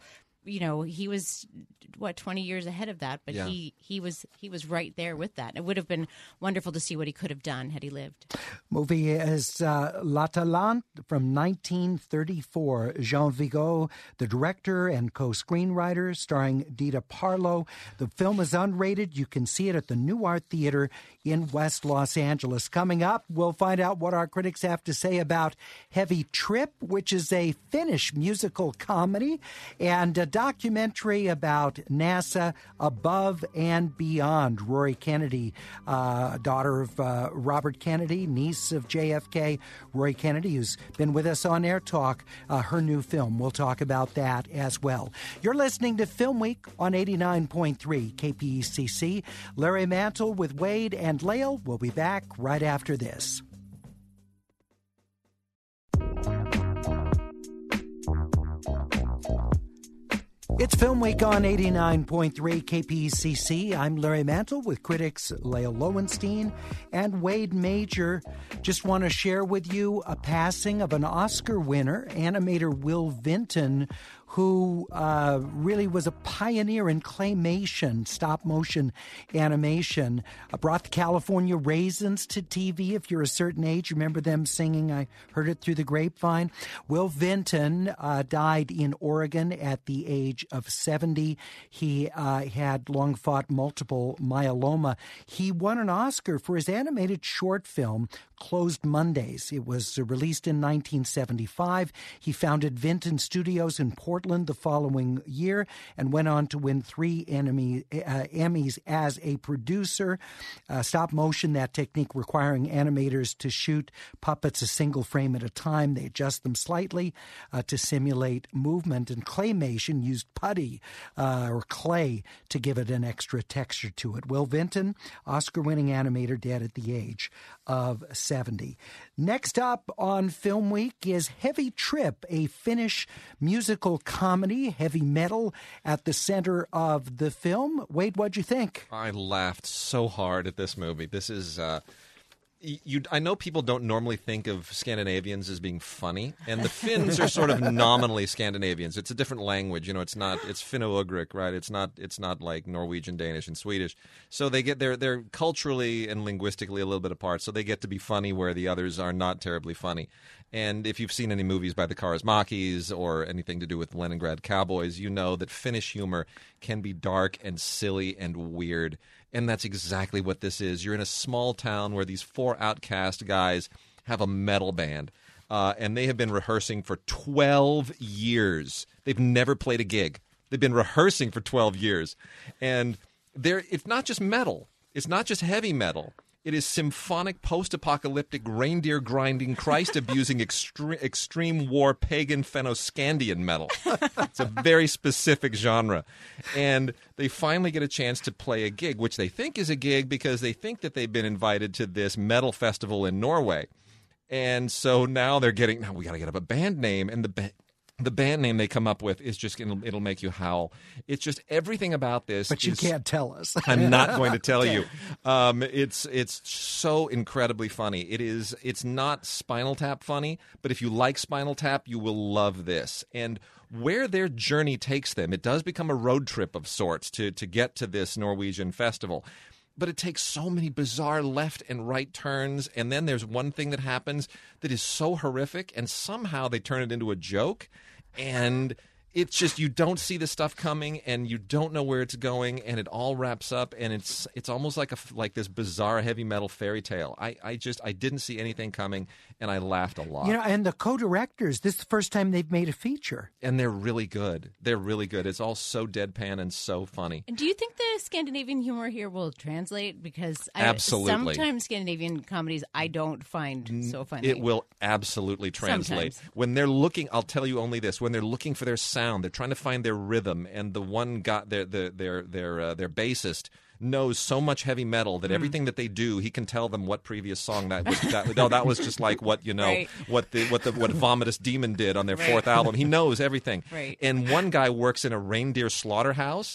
Speaker 6: you know, he was what twenty years ahead of that, but
Speaker 5: Yeah.
Speaker 6: he he was he was right there with that. It would have been wonderful to see what he could have done had he lived.
Speaker 1: Movie is uh, La Talente from nineteen thirty-four. Jean Vigo, the director and co-screenwriter, starring Dita Parlo. The film is unrated. You can see it at the New Art Theater in West Los Angeles. Coming up, we'll find out what our critics have to say about Heavy Trip, which is a Finnish musical comedy, and a documentary about NASA Above and Beyond. Rory Kennedy, uh, daughter of uh, Robert Kennedy, niece of J F K, Rory Kennedy, who's been with us on Air Talk, uh, her new film. We'll talk about that as well. You're listening to Film Week on eighty-nine point three K P E C C. Larry Mantle with Wade and Lael will be back right after this. It's Film Week on eighty-nine point three K P E C C. I'm Larry Mantle with critics Lael Lowenstein and Wade Major. Just want to share with you a passing of an Oscar winner, animator Will Vinton, who uh, really was a pioneer in claymation, stop-motion animation. Uh, brought the California Raisins to T V. If you're a certain age, remember them singing, I heard it through the grapevine. Will Vinton uh, died in Oregon at the age of seventy. He uh, had long fought multiple myeloma. He won an Oscar for his animated short film, Closed Mondays. It was uh, released in nineteen seventy-five. He founded Vinton Studios in Portland the following year and went on to win three enemy, uh, Emmys as a producer. Uh, stop motion, that technique requiring animators to shoot puppets a single frame at a time. They adjust them slightly uh, to simulate movement. And claymation used putty uh, or clay to give it an extra texture to it. Will Vinton, Oscar-winning animator, dead at the age of seventy. Next up on Film Week is Heavy Trip, a Finnish musical comedy, heavy metal at the center of the film. Wade, what'd you think?
Speaker 5: I laughed so hard at this movie. This is... Uh... You, I know people don't normally think of Scandinavians as being funny, and the Finns are sort of nominally Scandinavians. It's a different language, you know. It's not. It's Finno-Ugric, right? It's not. It's not like Norwegian, Danish, and Swedish. So they get they're they're culturally and linguistically a little bit apart. So they get to be funny where the others are not terribly funny. And if you've seen any movies by the Kaurismäkis or anything to do with Leningrad Cowboys, you know that Finnish humor can be dark and silly and weird. And that's exactly what this is. You're in a small town where these four outcast guys have a metal band. Uh, and they have been rehearsing for twelve years. They've never played a gig. They've been rehearsing for twelve years. And they're, it's not just metal. It's not just heavy metal. It is symphonic, post-apocalyptic, reindeer-grinding, Christ-abusing, extre- extreme war, pagan, Fennoscandian metal. It's a very specific genre. And they finally get a chance to play a gig, which they think is a gig because they think that they've been invited to this metal festival in Norway. And so now they're getting, now we got to get up a band name, and the band... The band name they come up with is just, it'll, it'll make you howl. It's just everything about this.
Speaker 1: But you
Speaker 5: is,
Speaker 1: can't tell us.
Speaker 5: I'm not going to tell you. Um, it's it's so incredibly funny. It is. It's not Spinal Tap funny, but if you like Spinal Tap, you will love this. And where their journey takes them, it does become a road trip of sorts to to get to this Norwegian festival. But it takes so many bizarre left and right turns, and then there's one thing that happens that is so horrific, and somehow they turn it into a joke, and it's just you don't see the stuff coming, and you don't know where it's going, and it all wraps up, and it's it's almost like a like this bizarre heavy metal fairy tale. I, I just I didn't see anything coming, and I laughed a lot.
Speaker 1: You know, and the co-directors, this is the first time they've made a feature,
Speaker 5: and they're really good. They're really good. It's all so deadpan and so funny.
Speaker 6: And do you think the Scandinavian humor here will translate? Because I,
Speaker 5: absolutely,
Speaker 6: sometimes Scandinavian comedies I don't find so funny.
Speaker 5: It will absolutely translate.
Speaker 6: Sometimes.
Speaker 5: When they're looking, I'll tell you only this: when they're looking for their sound, they're trying to find their rhythm, and the one got their their their their uh, their bassist knows so much heavy metal that mm. everything that they do, he can tell them what previous song that was. That, no, that was just like what you know,
Speaker 6: right.
Speaker 5: what the what the what Vomitous Demon did on their right. fourth album. He knows everything.
Speaker 6: Right.
Speaker 5: And one guy works in a reindeer slaughterhouse.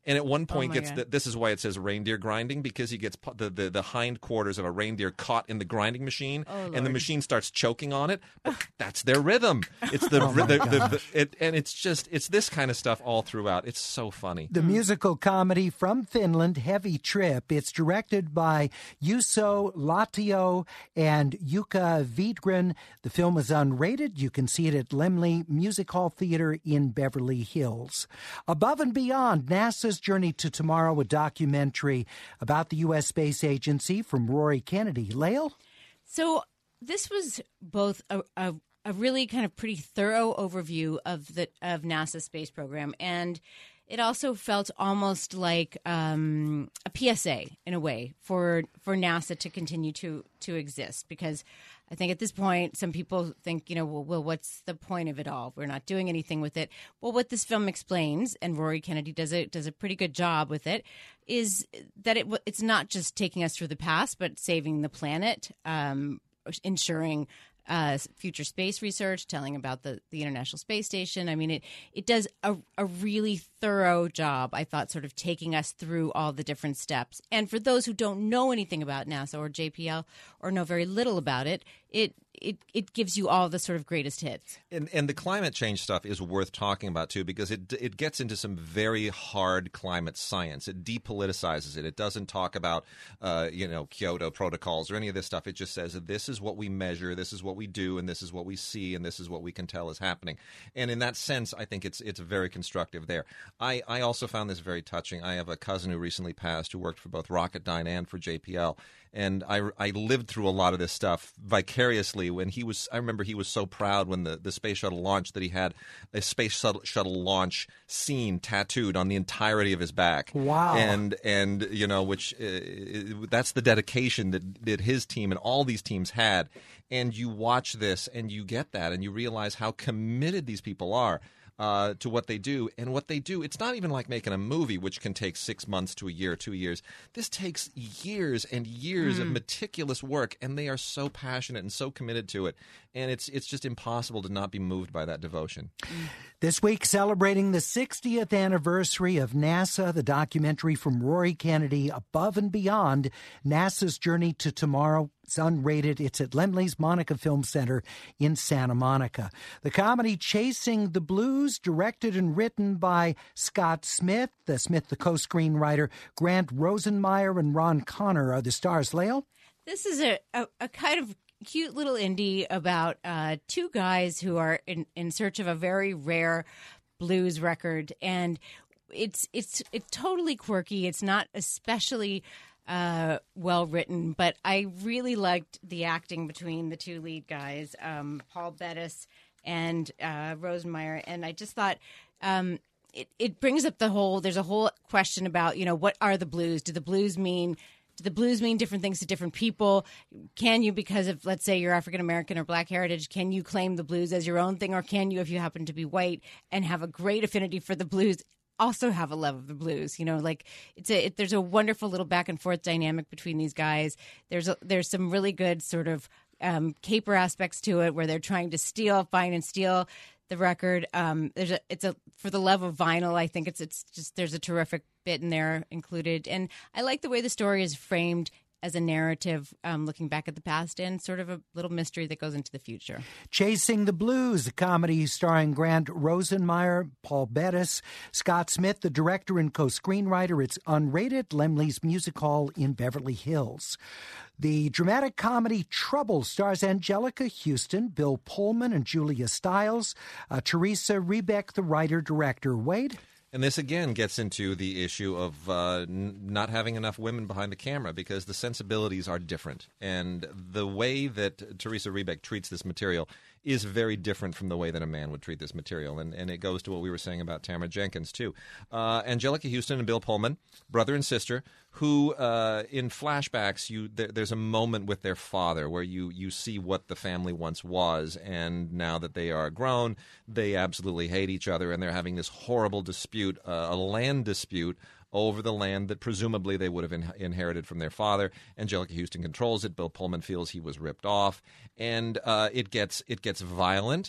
Speaker 5: And at one point
Speaker 6: Oh my
Speaker 5: gets
Speaker 6: God.
Speaker 5: the, this is why it says reindeer grinding, because he gets pu- the, the, the hind quarters of a reindeer caught in the grinding machine,
Speaker 6: Oh,
Speaker 5: and the
Speaker 6: Lord.
Speaker 5: machine starts choking on it. But that's their rhythm. It's the,
Speaker 1: Oh my
Speaker 5: the, the, the,
Speaker 1: gosh.
Speaker 5: it, and it's just it's this kind of stuff all throughout. It's so funny.
Speaker 1: The musical comedy from Finland, Heavy Trip. It's directed by Juuso Lahtio and Jukka Vidgren. The film is unrated. You can see it at Lemley Music Hall Theater in Beverly Hills. Above and Beyond, NASA's Journey to Tomorrow, a documentary about the U S Space Agency from Rory Kennedy. Lael?
Speaker 6: So this was both a, a, a really kind of pretty thorough overview of the of NASA's space program, and it also felt almost like um, a P S A in a way for for NASA to continue to to exist, because I think at this point some people think, you know, well, well, what's the point of it all? We're not doing anything with it. Well, what this film explains, and Rory Kennedy does a does a pretty good job with it, is that it it's not just taking us through the past, but saving the planet, um, ensuring uh, future space research, telling about the, the International Space Station. I mean, it it does a, a really thorough job, I thought, sort of taking us through all the different steps. And for those who don't know anything about NASA or J P L or know very little about it, it it, it gives you all the sort of greatest hits.
Speaker 5: And, and the climate change stuff is worth talking about, too, because it it gets into some very hard climate science. It depoliticizes it. It doesn't talk about, uh, you know, Kyoto protocols or any of this stuff. It just says that this is what we measure, this is what we do, and this is what we see, and this is what we can tell is happening. And in that sense, I think it's it's very constructive there. I, I also found this very touching. I have a cousin who recently passed who worked for both Rocketdyne and for J P L. And I, I lived through a lot of this stuff vicariously when he was – I remember he was so proud when the, the space shuttle launched that he had a space shuttle, shuttle launch scene tattooed on the entirety of his back.
Speaker 1: Wow.
Speaker 5: And, and you know, which uh, – that's the dedication that, that his team and all these teams had. And you watch this and you get that and you realize how committed these people are. Uh, to what they do. And what they do, it's not even like making a movie, which can take six months to a year, two years. This takes years and years mm. of meticulous work, and they are so passionate and so committed to it. And it's it's just impossible to not be moved by that devotion.
Speaker 1: This week, celebrating the sixtieth anniversary of NASA, the documentary from Rory Kennedy, Above and Beyond, NASA's Journey to Tomorrow. It's unrated. It's at Lemley's Monica Film Center in Santa Monica. The comedy Chasing the Blues, directed and written by Scott Smith. The Smith, the co-screenwriter, Grant Rosenmeyer and Ron Connor are the stars. Lael?
Speaker 6: This is a, a, a kind of cute little indie about uh, two guys who are in, in search of a very rare blues record. And it's, it's, it's totally quirky. It's not especially uh, well written, but I really liked the acting between the two lead guys, um, Paul Bettis and uh, Rosenmeyer. And I just thought um, it, it brings up the whole, there's a whole question about, you know, what are the blues? Do the blues mean Do the blues mean different things to different people? Can you, because of, let's say, you're African-American or Black heritage, can you claim the blues as your own thing? Or can you, if you happen to be white and have a great affinity for the blues, also have a love of the blues? You know, like it's a, it, there's a wonderful little back and forth dynamic between these guys. There's a, there's some really good sort of um, caper aspects to it where they're trying to steal, find and steal the record. Um, there's a, it's a, for the love of vinyl, I think it's, it's just, there's a terrific bit in there included. And I like the way the story is framed as a narrative, um, looking back at the past and sort of a little mystery that goes into the future.
Speaker 1: Chasing the Blues, a comedy starring Grant Rosenmeyer, Paul Bettis, Scott Smith, the director and co-screenwriter. It's unrated, Lemley's Music Hall in Beverly Hills. The dramatic comedy Trouble stars Angelica Houston, Bill Pullman, and Julia Stiles. Uh, Teresa Rebeck, the writer-director. Wade?
Speaker 5: And this, again, gets into the issue of uh, n- not having enough women behind the camera because the sensibilities are different. And the way that Teresa Rebeck treats this material is very different from the way that a man would treat this material. And, and it goes to what we were saying about Tamara Jenkins, too. Uh, Angelica Houston and Bill Pullman, brother and sister, who uh, in flashbacks, you there, there's a moment with their father where you, you see what the family once was. And now that they are grown, they absolutely hate each other. And they're having this horrible dispute, uh, a land dispute, over the land that presumably they would have in- inherited from their father. Angelica Houston controls it. Bill Pullman feels he was ripped off. And uh, it gets it gets violent.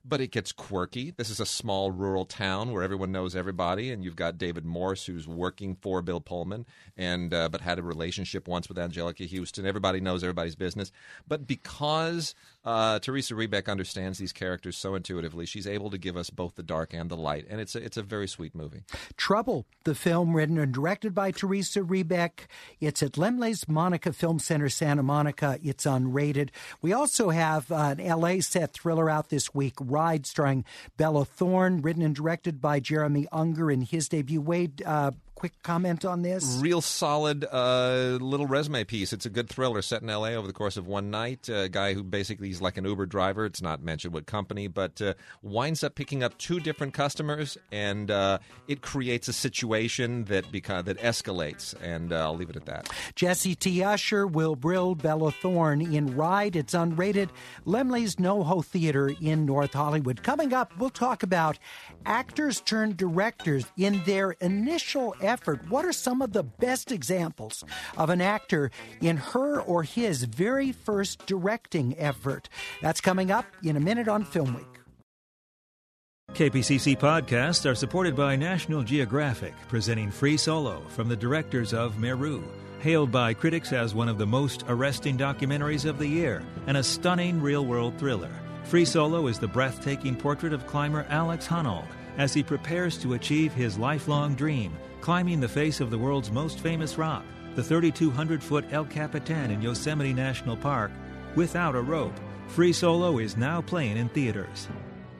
Speaker 5: But it gets quirky. This is a small rural town where everyone knows everybody, and you've got David Morse, who's working for Bill Pullman, and uh, but had a relationship once with Angelica Houston. Everybody knows everybody's business. But because uh, Teresa Rebeck understands these characters so intuitively, she's able to give us both the dark and the light, and it's a, it's a very sweet movie.
Speaker 1: Trouble, the film written and directed by Teresa Rebeck. It's at Laemmle's Monica Film Center, Santa Monica. It's unrated. We also have uh, an L A set thriller out this week, Ride, starring Bella Thorne, written and directed by Jeremy Unger in his debut. Wade, uh, quick comment on this?
Speaker 5: Real solid uh, little resume piece. It's a good thriller set in L A over the course of one night. A guy who basically is like an Uber driver. It's not mentioned what company, but uh, winds up picking up two different customers, and uh, it creates a situation that beca- that escalates, and uh, I'll leave it at that.
Speaker 1: Jesse T. Usher, Will Brill, Bella Thorne in Ride. It's unrated. Laemmle's NoHo Theater in North Hollywood. Coming up, we'll talk about actors turned directors in their initial effort. What are some of the best examples of an actor in her or his very first directing effort? That's coming up in a minute on Film Week.
Speaker 2: K P C C podcasts are supported by National Geographic, presenting Free Solo from the directors of Meru, hailed by critics as one of the most arresting documentaries of the year and a stunning real-world thriller. Free Solo is the breathtaking portrait of climber Alex Honnold as he prepares to achieve his lifelong dream, climbing the face of the world's most famous rock, the thirty-two hundred foot El Capitan in Yosemite National Park, without a rope. Free Solo is now playing in theaters.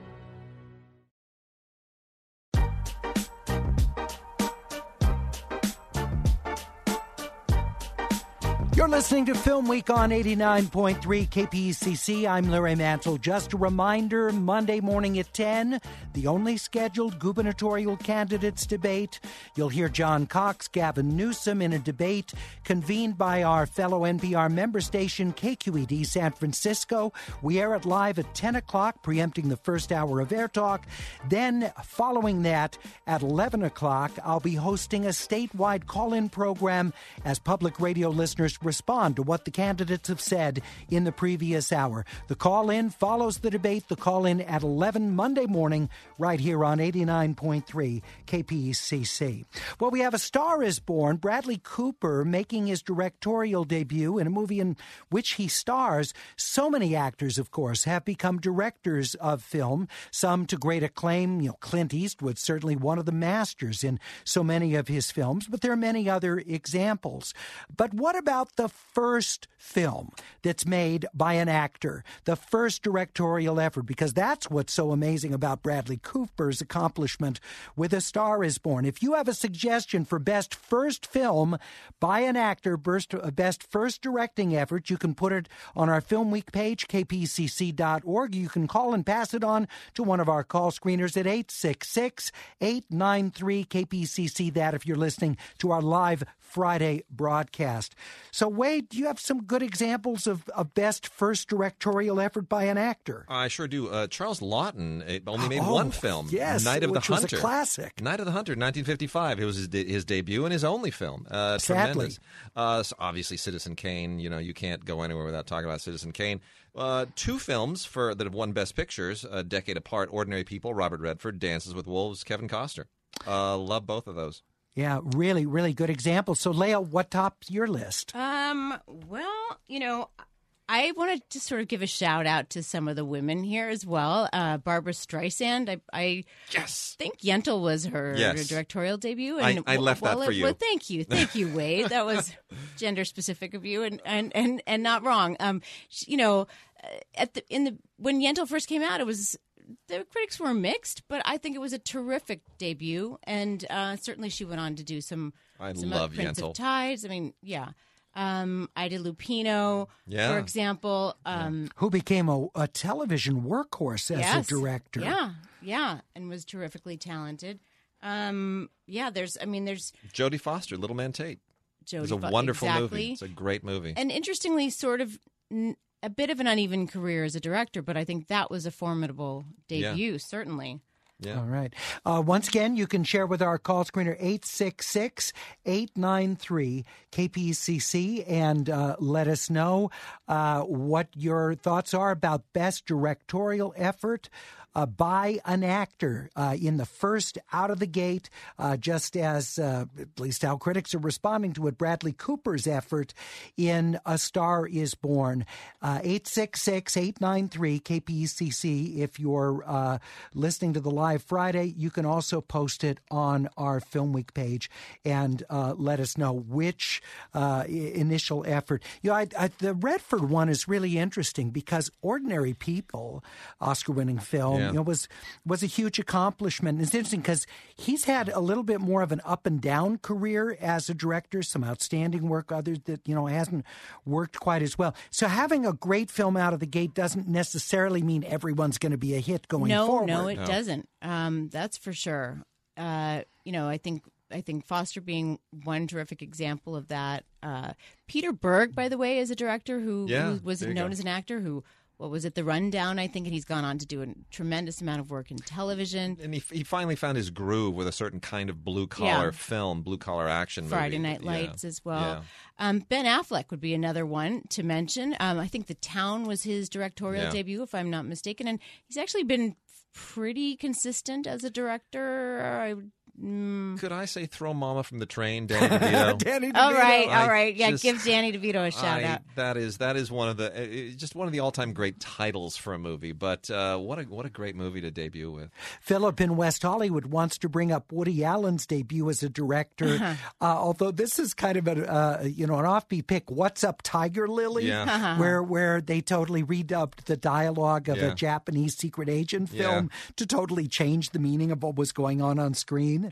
Speaker 1: You're listening to Film Week on eighty-nine point three K P C C. I'm Larry Mantle. Just a reminder, Monday morning at ten, the only scheduled gubernatorial candidates debate. You'll hear John Cox, Gavin Newsom in a debate convened by our fellow N P R member station, K Q E D San Francisco. We air it live at ten o'clock, preempting the first hour of Air Talk. Then, following that, at eleven o'clock, I'll be hosting a statewide call-in program as public radio listeners respond to what the candidates have said in the previous hour. The call-in follows the debate. The call-in at eleven Monday morning right here on eighty-nine point three K P C C. Well, we have A Star is Born. Bradley Cooper making his directorial debut in a movie in which he stars. So many actors, of course, have become directors of film, some to great acclaim. You know, Clint Eastwood, certainly one of the masters in so many of his films, but there are many other examples. But what about the first film that's made by an actor, the first directorial effort? Because that's what's so amazing about Bradley Cooper's accomplishment with A Star is Born. If you have a suggestion for best first film by an actor, best, best first directing effort, you can put it on our Film Week page, k p c c dot org. You can call and pass it on to one of our call screeners at eight six six, eight nine three, K P C C. That if you're listening to our live Friday broadcast. So, Wade, do you have some good examples of, of best first directorial effort by an actor?
Speaker 5: I sure do. Uh, Charles Lawton only made
Speaker 1: oh,
Speaker 5: one film,
Speaker 1: yes,
Speaker 5: Night of the
Speaker 1: which
Speaker 5: Hunter.
Speaker 1: was a classic.
Speaker 5: Night of the Hunter, nineteen fifty-five. It was his, de- his debut and his only film. Uh,
Speaker 1: Sadly.
Speaker 5: Tremendous. Uh, so obviously, Citizen Kane. You know, you can't go anywhere without talking about Citizen Kane. Uh, two films for that have won Best Pictures, a decade apart. Ordinary People, Robert Redford. Dances with Wolves, Kevin Costner. Uh, love both of those.
Speaker 1: Yeah, really, really good example. So, Leah, what tops your list?
Speaker 6: Um, well, you know, I wanted to sort of give a shout out to some of the women here as well. Uh, Barbara Streisand, I, I
Speaker 5: yes.
Speaker 6: think Yentl was her
Speaker 5: yes.
Speaker 6: directorial debut.
Speaker 5: And I, I left
Speaker 6: well,
Speaker 5: that for
Speaker 6: it,
Speaker 5: you.
Speaker 6: Well, thank you, thank you, Wade. That was gender specific of you, and and and, and not wrong. Um, you know, at the in the when Yentl first came out, it was. The critics were mixed, but I think it was a terrific debut, and uh, certainly she went on to do some.
Speaker 5: I
Speaker 6: some
Speaker 5: love
Speaker 6: Prince
Speaker 5: Yentl.
Speaker 6: of Tides. I mean, yeah, um, Ida Lupino,
Speaker 5: yeah.
Speaker 6: for example, um,
Speaker 1: yeah. who became a, a television workhorse as
Speaker 6: yes,
Speaker 1: a director.
Speaker 6: Yeah, yeah, and was terrifically talented. Um, yeah, there's, I mean, there's
Speaker 5: Jodie Foster, Little Man Tate.
Speaker 6: Jodie
Speaker 5: It's a
Speaker 6: Fo-
Speaker 5: wonderful
Speaker 6: exactly.
Speaker 5: movie. It's a great movie,
Speaker 6: and interestingly, sort of. N- A bit of an uneven career as a director, but I think that was a formidable debut,
Speaker 5: yeah.
Speaker 6: certainly.
Speaker 1: Yeah. All right. Uh, once again, you can share with our call screener eight six six, eight nine three, K P C C and uh, let us know uh, what your thoughts are about best directorial effort. uh, by an actor uh, in the first out of the gate, uh, just as uh, at least how critics are responding to it, Bradley Cooper's effort in A Star is Born. Uh, eight six six, eight nine three, K P E C C. If you're uh, listening to the live Friday, you can also post it on our Film Week page and uh, let us know which uh, initial effort. You know, I, I, the Redford one is really interesting because Ordinary People, Oscar-winning film,
Speaker 5: Yeah.
Speaker 1: you know, was was a huge accomplishment. It's interesting because he's had a little bit more of an up and down career as a director, some outstanding work, others that, you know, hasn't worked quite as well. So having a great film out of the gate doesn't necessarily mean everyone's going to be a hit going
Speaker 6: no,
Speaker 1: forward.
Speaker 6: No, it no. doesn't. Um, that's for sure. Uh, you know, I think I think Foster being one terrific example of that. Uh, Peter Berg, by the way, is a director who,
Speaker 5: yeah,
Speaker 6: who was known
Speaker 5: go.
Speaker 6: as an actor who, what was it, The Rundown, I think, and he's gone on to do a tremendous amount of work in television.
Speaker 5: And he he finally found his groove with a certain kind of blue-collar
Speaker 6: yeah.
Speaker 5: film, blue-collar action
Speaker 6: Friday
Speaker 5: movie.
Speaker 6: Night Lights
Speaker 5: yeah.
Speaker 6: as well.
Speaker 5: Yeah.
Speaker 6: Um, Ben Affleck would be another one to mention. Um, I think The Town was his directorial
Speaker 5: yeah.
Speaker 6: debut, if I'm not mistaken, and he's actually been pretty consistent as a director. I Mm.
Speaker 5: Could I say throw Mama from the Train, Danny DeVito?
Speaker 1: Danny DeVito.
Speaker 6: All right,
Speaker 5: I
Speaker 6: all right. Yeah,
Speaker 5: just,
Speaker 6: give Danny DeVito a shout
Speaker 5: I,
Speaker 6: out.
Speaker 5: That is that is one of the uh, just one of the all time great titles for a movie. But uh, what a what a great movie to debut with.
Speaker 1: Philip in West Hollywood wants to bring up Woody Allen's debut as a director, uh-huh. uh, although this is kind of a uh, you know an offbeat pick. What's Up, Tiger Lily?
Speaker 5: Yeah.
Speaker 6: Uh-huh.
Speaker 1: where where they totally redubbed the dialogue of
Speaker 5: yeah.
Speaker 1: a Japanese secret agent film
Speaker 5: yeah.
Speaker 1: to totally change the meaning of what was going on on screen.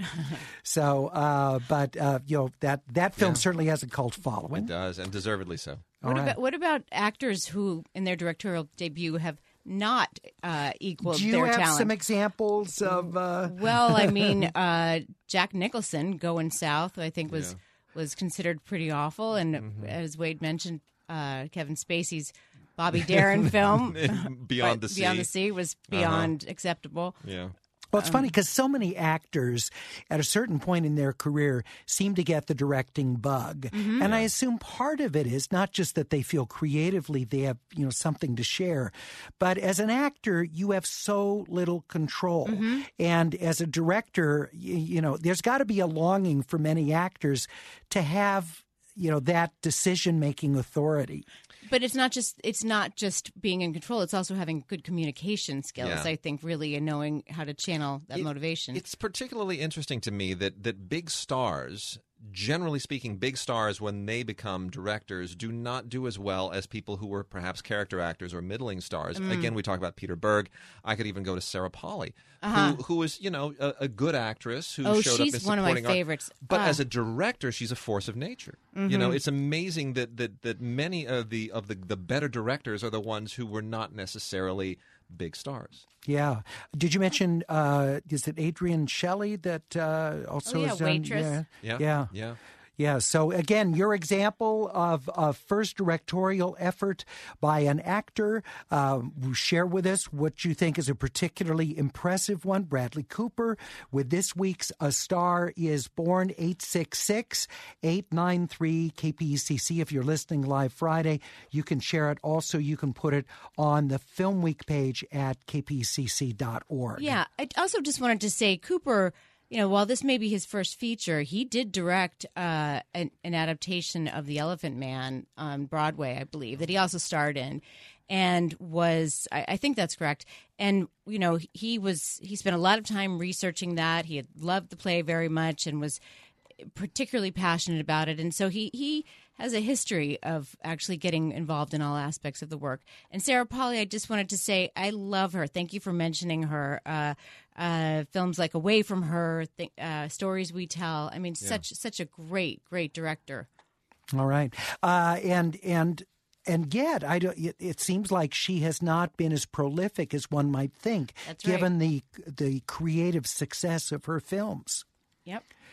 Speaker 1: So, uh, but uh, you know that that film
Speaker 5: Yeah.
Speaker 1: certainly has a cult following.
Speaker 5: It does, and deservedly so.
Speaker 6: What
Speaker 1: All right.
Speaker 6: about what about actors who, in their directorial debut, have not uh, equaled
Speaker 1: Do you
Speaker 6: their
Speaker 1: have
Speaker 6: talent?
Speaker 1: some examples of? Uh...
Speaker 6: Well, I mean, uh, Jack Nicholson, Going South, I think was
Speaker 5: Yeah.
Speaker 6: was considered pretty awful, and
Speaker 5: Mm-hmm.
Speaker 6: as Wade mentioned, uh, Kevin Spacey's Bobby Darin film
Speaker 5: Beyond the Sea.
Speaker 6: Beyond the Sea was beyond uh-huh. acceptable.
Speaker 5: Yeah.
Speaker 1: Well, it's funny because so many actors at a certain point in their career seem to get the directing bug.
Speaker 6: Mm-hmm.
Speaker 1: And I assume part of it is not just that they feel creatively they have, you know, something to share, but as an actor, you have so little control.
Speaker 6: Mm-hmm.
Speaker 1: And as a director, you, you know, there's got to be a longing for many actors to have, you know, that decision-making authority.
Speaker 6: But it's not just it's not just being in control. It's also having good communication skills,
Speaker 5: Yeah.
Speaker 6: I think, really, and knowing how to channel that
Speaker 5: It-
Speaker 6: motivation.
Speaker 5: It's particularly interesting to me that that big stars, generally speaking, big stars, when they become directors, do not do as well as people who were perhaps character actors or middling stars.
Speaker 6: Mm.
Speaker 5: Again, we talk about Peter Berg. I could even go to Sarah Polley,
Speaker 6: Uh-huh.
Speaker 5: who who is, you know, a, a good actress who
Speaker 6: Oh,
Speaker 5: showed up
Speaker 6: she's
Speaker 5: in
Speaker 6: one of my
Speaker 5: supporting art.
Speaker 6: favorites.
Speaker 5: But
Speaker 6: Ah.
Speaker 5: as a director, she's a force of nature. You know, it's amazing that that that many of the of the the better directors are the ones who were not necessarily big stars.
Speaker 1: Yeah. Did you mention, uh, is it Adrian Shelley that uh, also
Speaker 6: Oh, yeah,
Speaker 1: has done?
Speaker 6: Waitress.
Speaker 1: Yeah.
Speaker 5: Yeah,
Speaker 1: Yeah.
Speaker 5: yeah.
Speaker 1: Yeah, so again, your example of a first directorial effort by an actor. Uh, share with us what you think is a particularly impressive one. Bradley Cooper with this week's A Star is Born, eight six six, eight nine three, K P E C C. If you're listening live Friday, you can share it. Also, you can put it on the Film Week page at k p e c c dot org.
Speaker 6: Yeah, I also just wanted to say Cooper, you know, while this may be his first feature, he did direct uh, an, an adaptation of The Elephant Man on Broadway, I believe, that he also starred in, and was, I, I think that's correct. And, you know, he was, he spent a lot of time researching that. He had loved the play very much and was particularly passionate about it. And so he, he has a history of actually getting involved in all aspects of the work. And Sarah Polley, I just wanted to say I love her. Thank you for mentioning her. Uh, uh, films like Away from Her, th- uh, Stories We Tell. I mean,
Speaker 5: Yeah.
Speaker 6: such such a great, great director.
Speaker 1: All right. Uh, and and and yet, I don't, it, it seems like she has not been as prolific as one might think,
Speaker 6: That's right.
Speaker 1: given the the creative success of her films.
Speaker 6: Yep.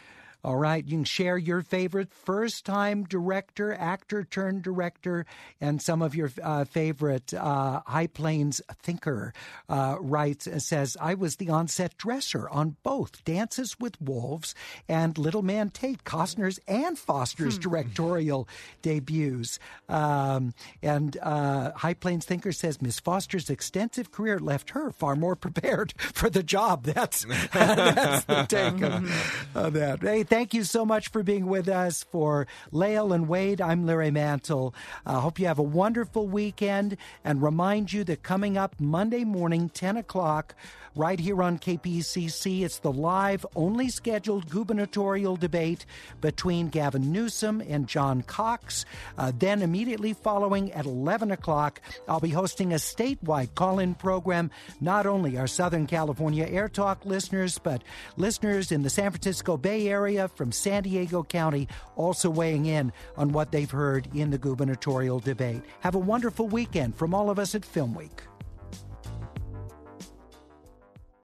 Speaker 1: All right, you can share your favorite first-time director, actor-turned-director, and some of your uh, favorite uh, High Plains thinker uh, writes and says, I was the on-set dresser on both Dances with Wolves and Little Man Tate, Costner's and Foster's directorial debuts. Um, and uh, High Plains thinker says, Miss Foster's extensive career left her far more prepared for the job. That's, that's the take of, of that. Hey, thank you so much for being with us. For Lael and Wade, I'm Larry Mantle. I uh, hope you have a wonderful weekend, and remind you that coming up Monday morning, ten o'clock, right here on K P C C, it's the live, only scheduled gubernatorial debate between Gavin Newsom and John Cox. Uh, then immediately following at eleven o'clock, I'll be hosting a statewide call-in program. Not only our Southern California Air Talk listeners, but listeners in the San Francisco Bay Area from San Diego County also weighing in on what they've heard in the gubernatorial debate. Have a wonderful weekend from all of us at Film Week.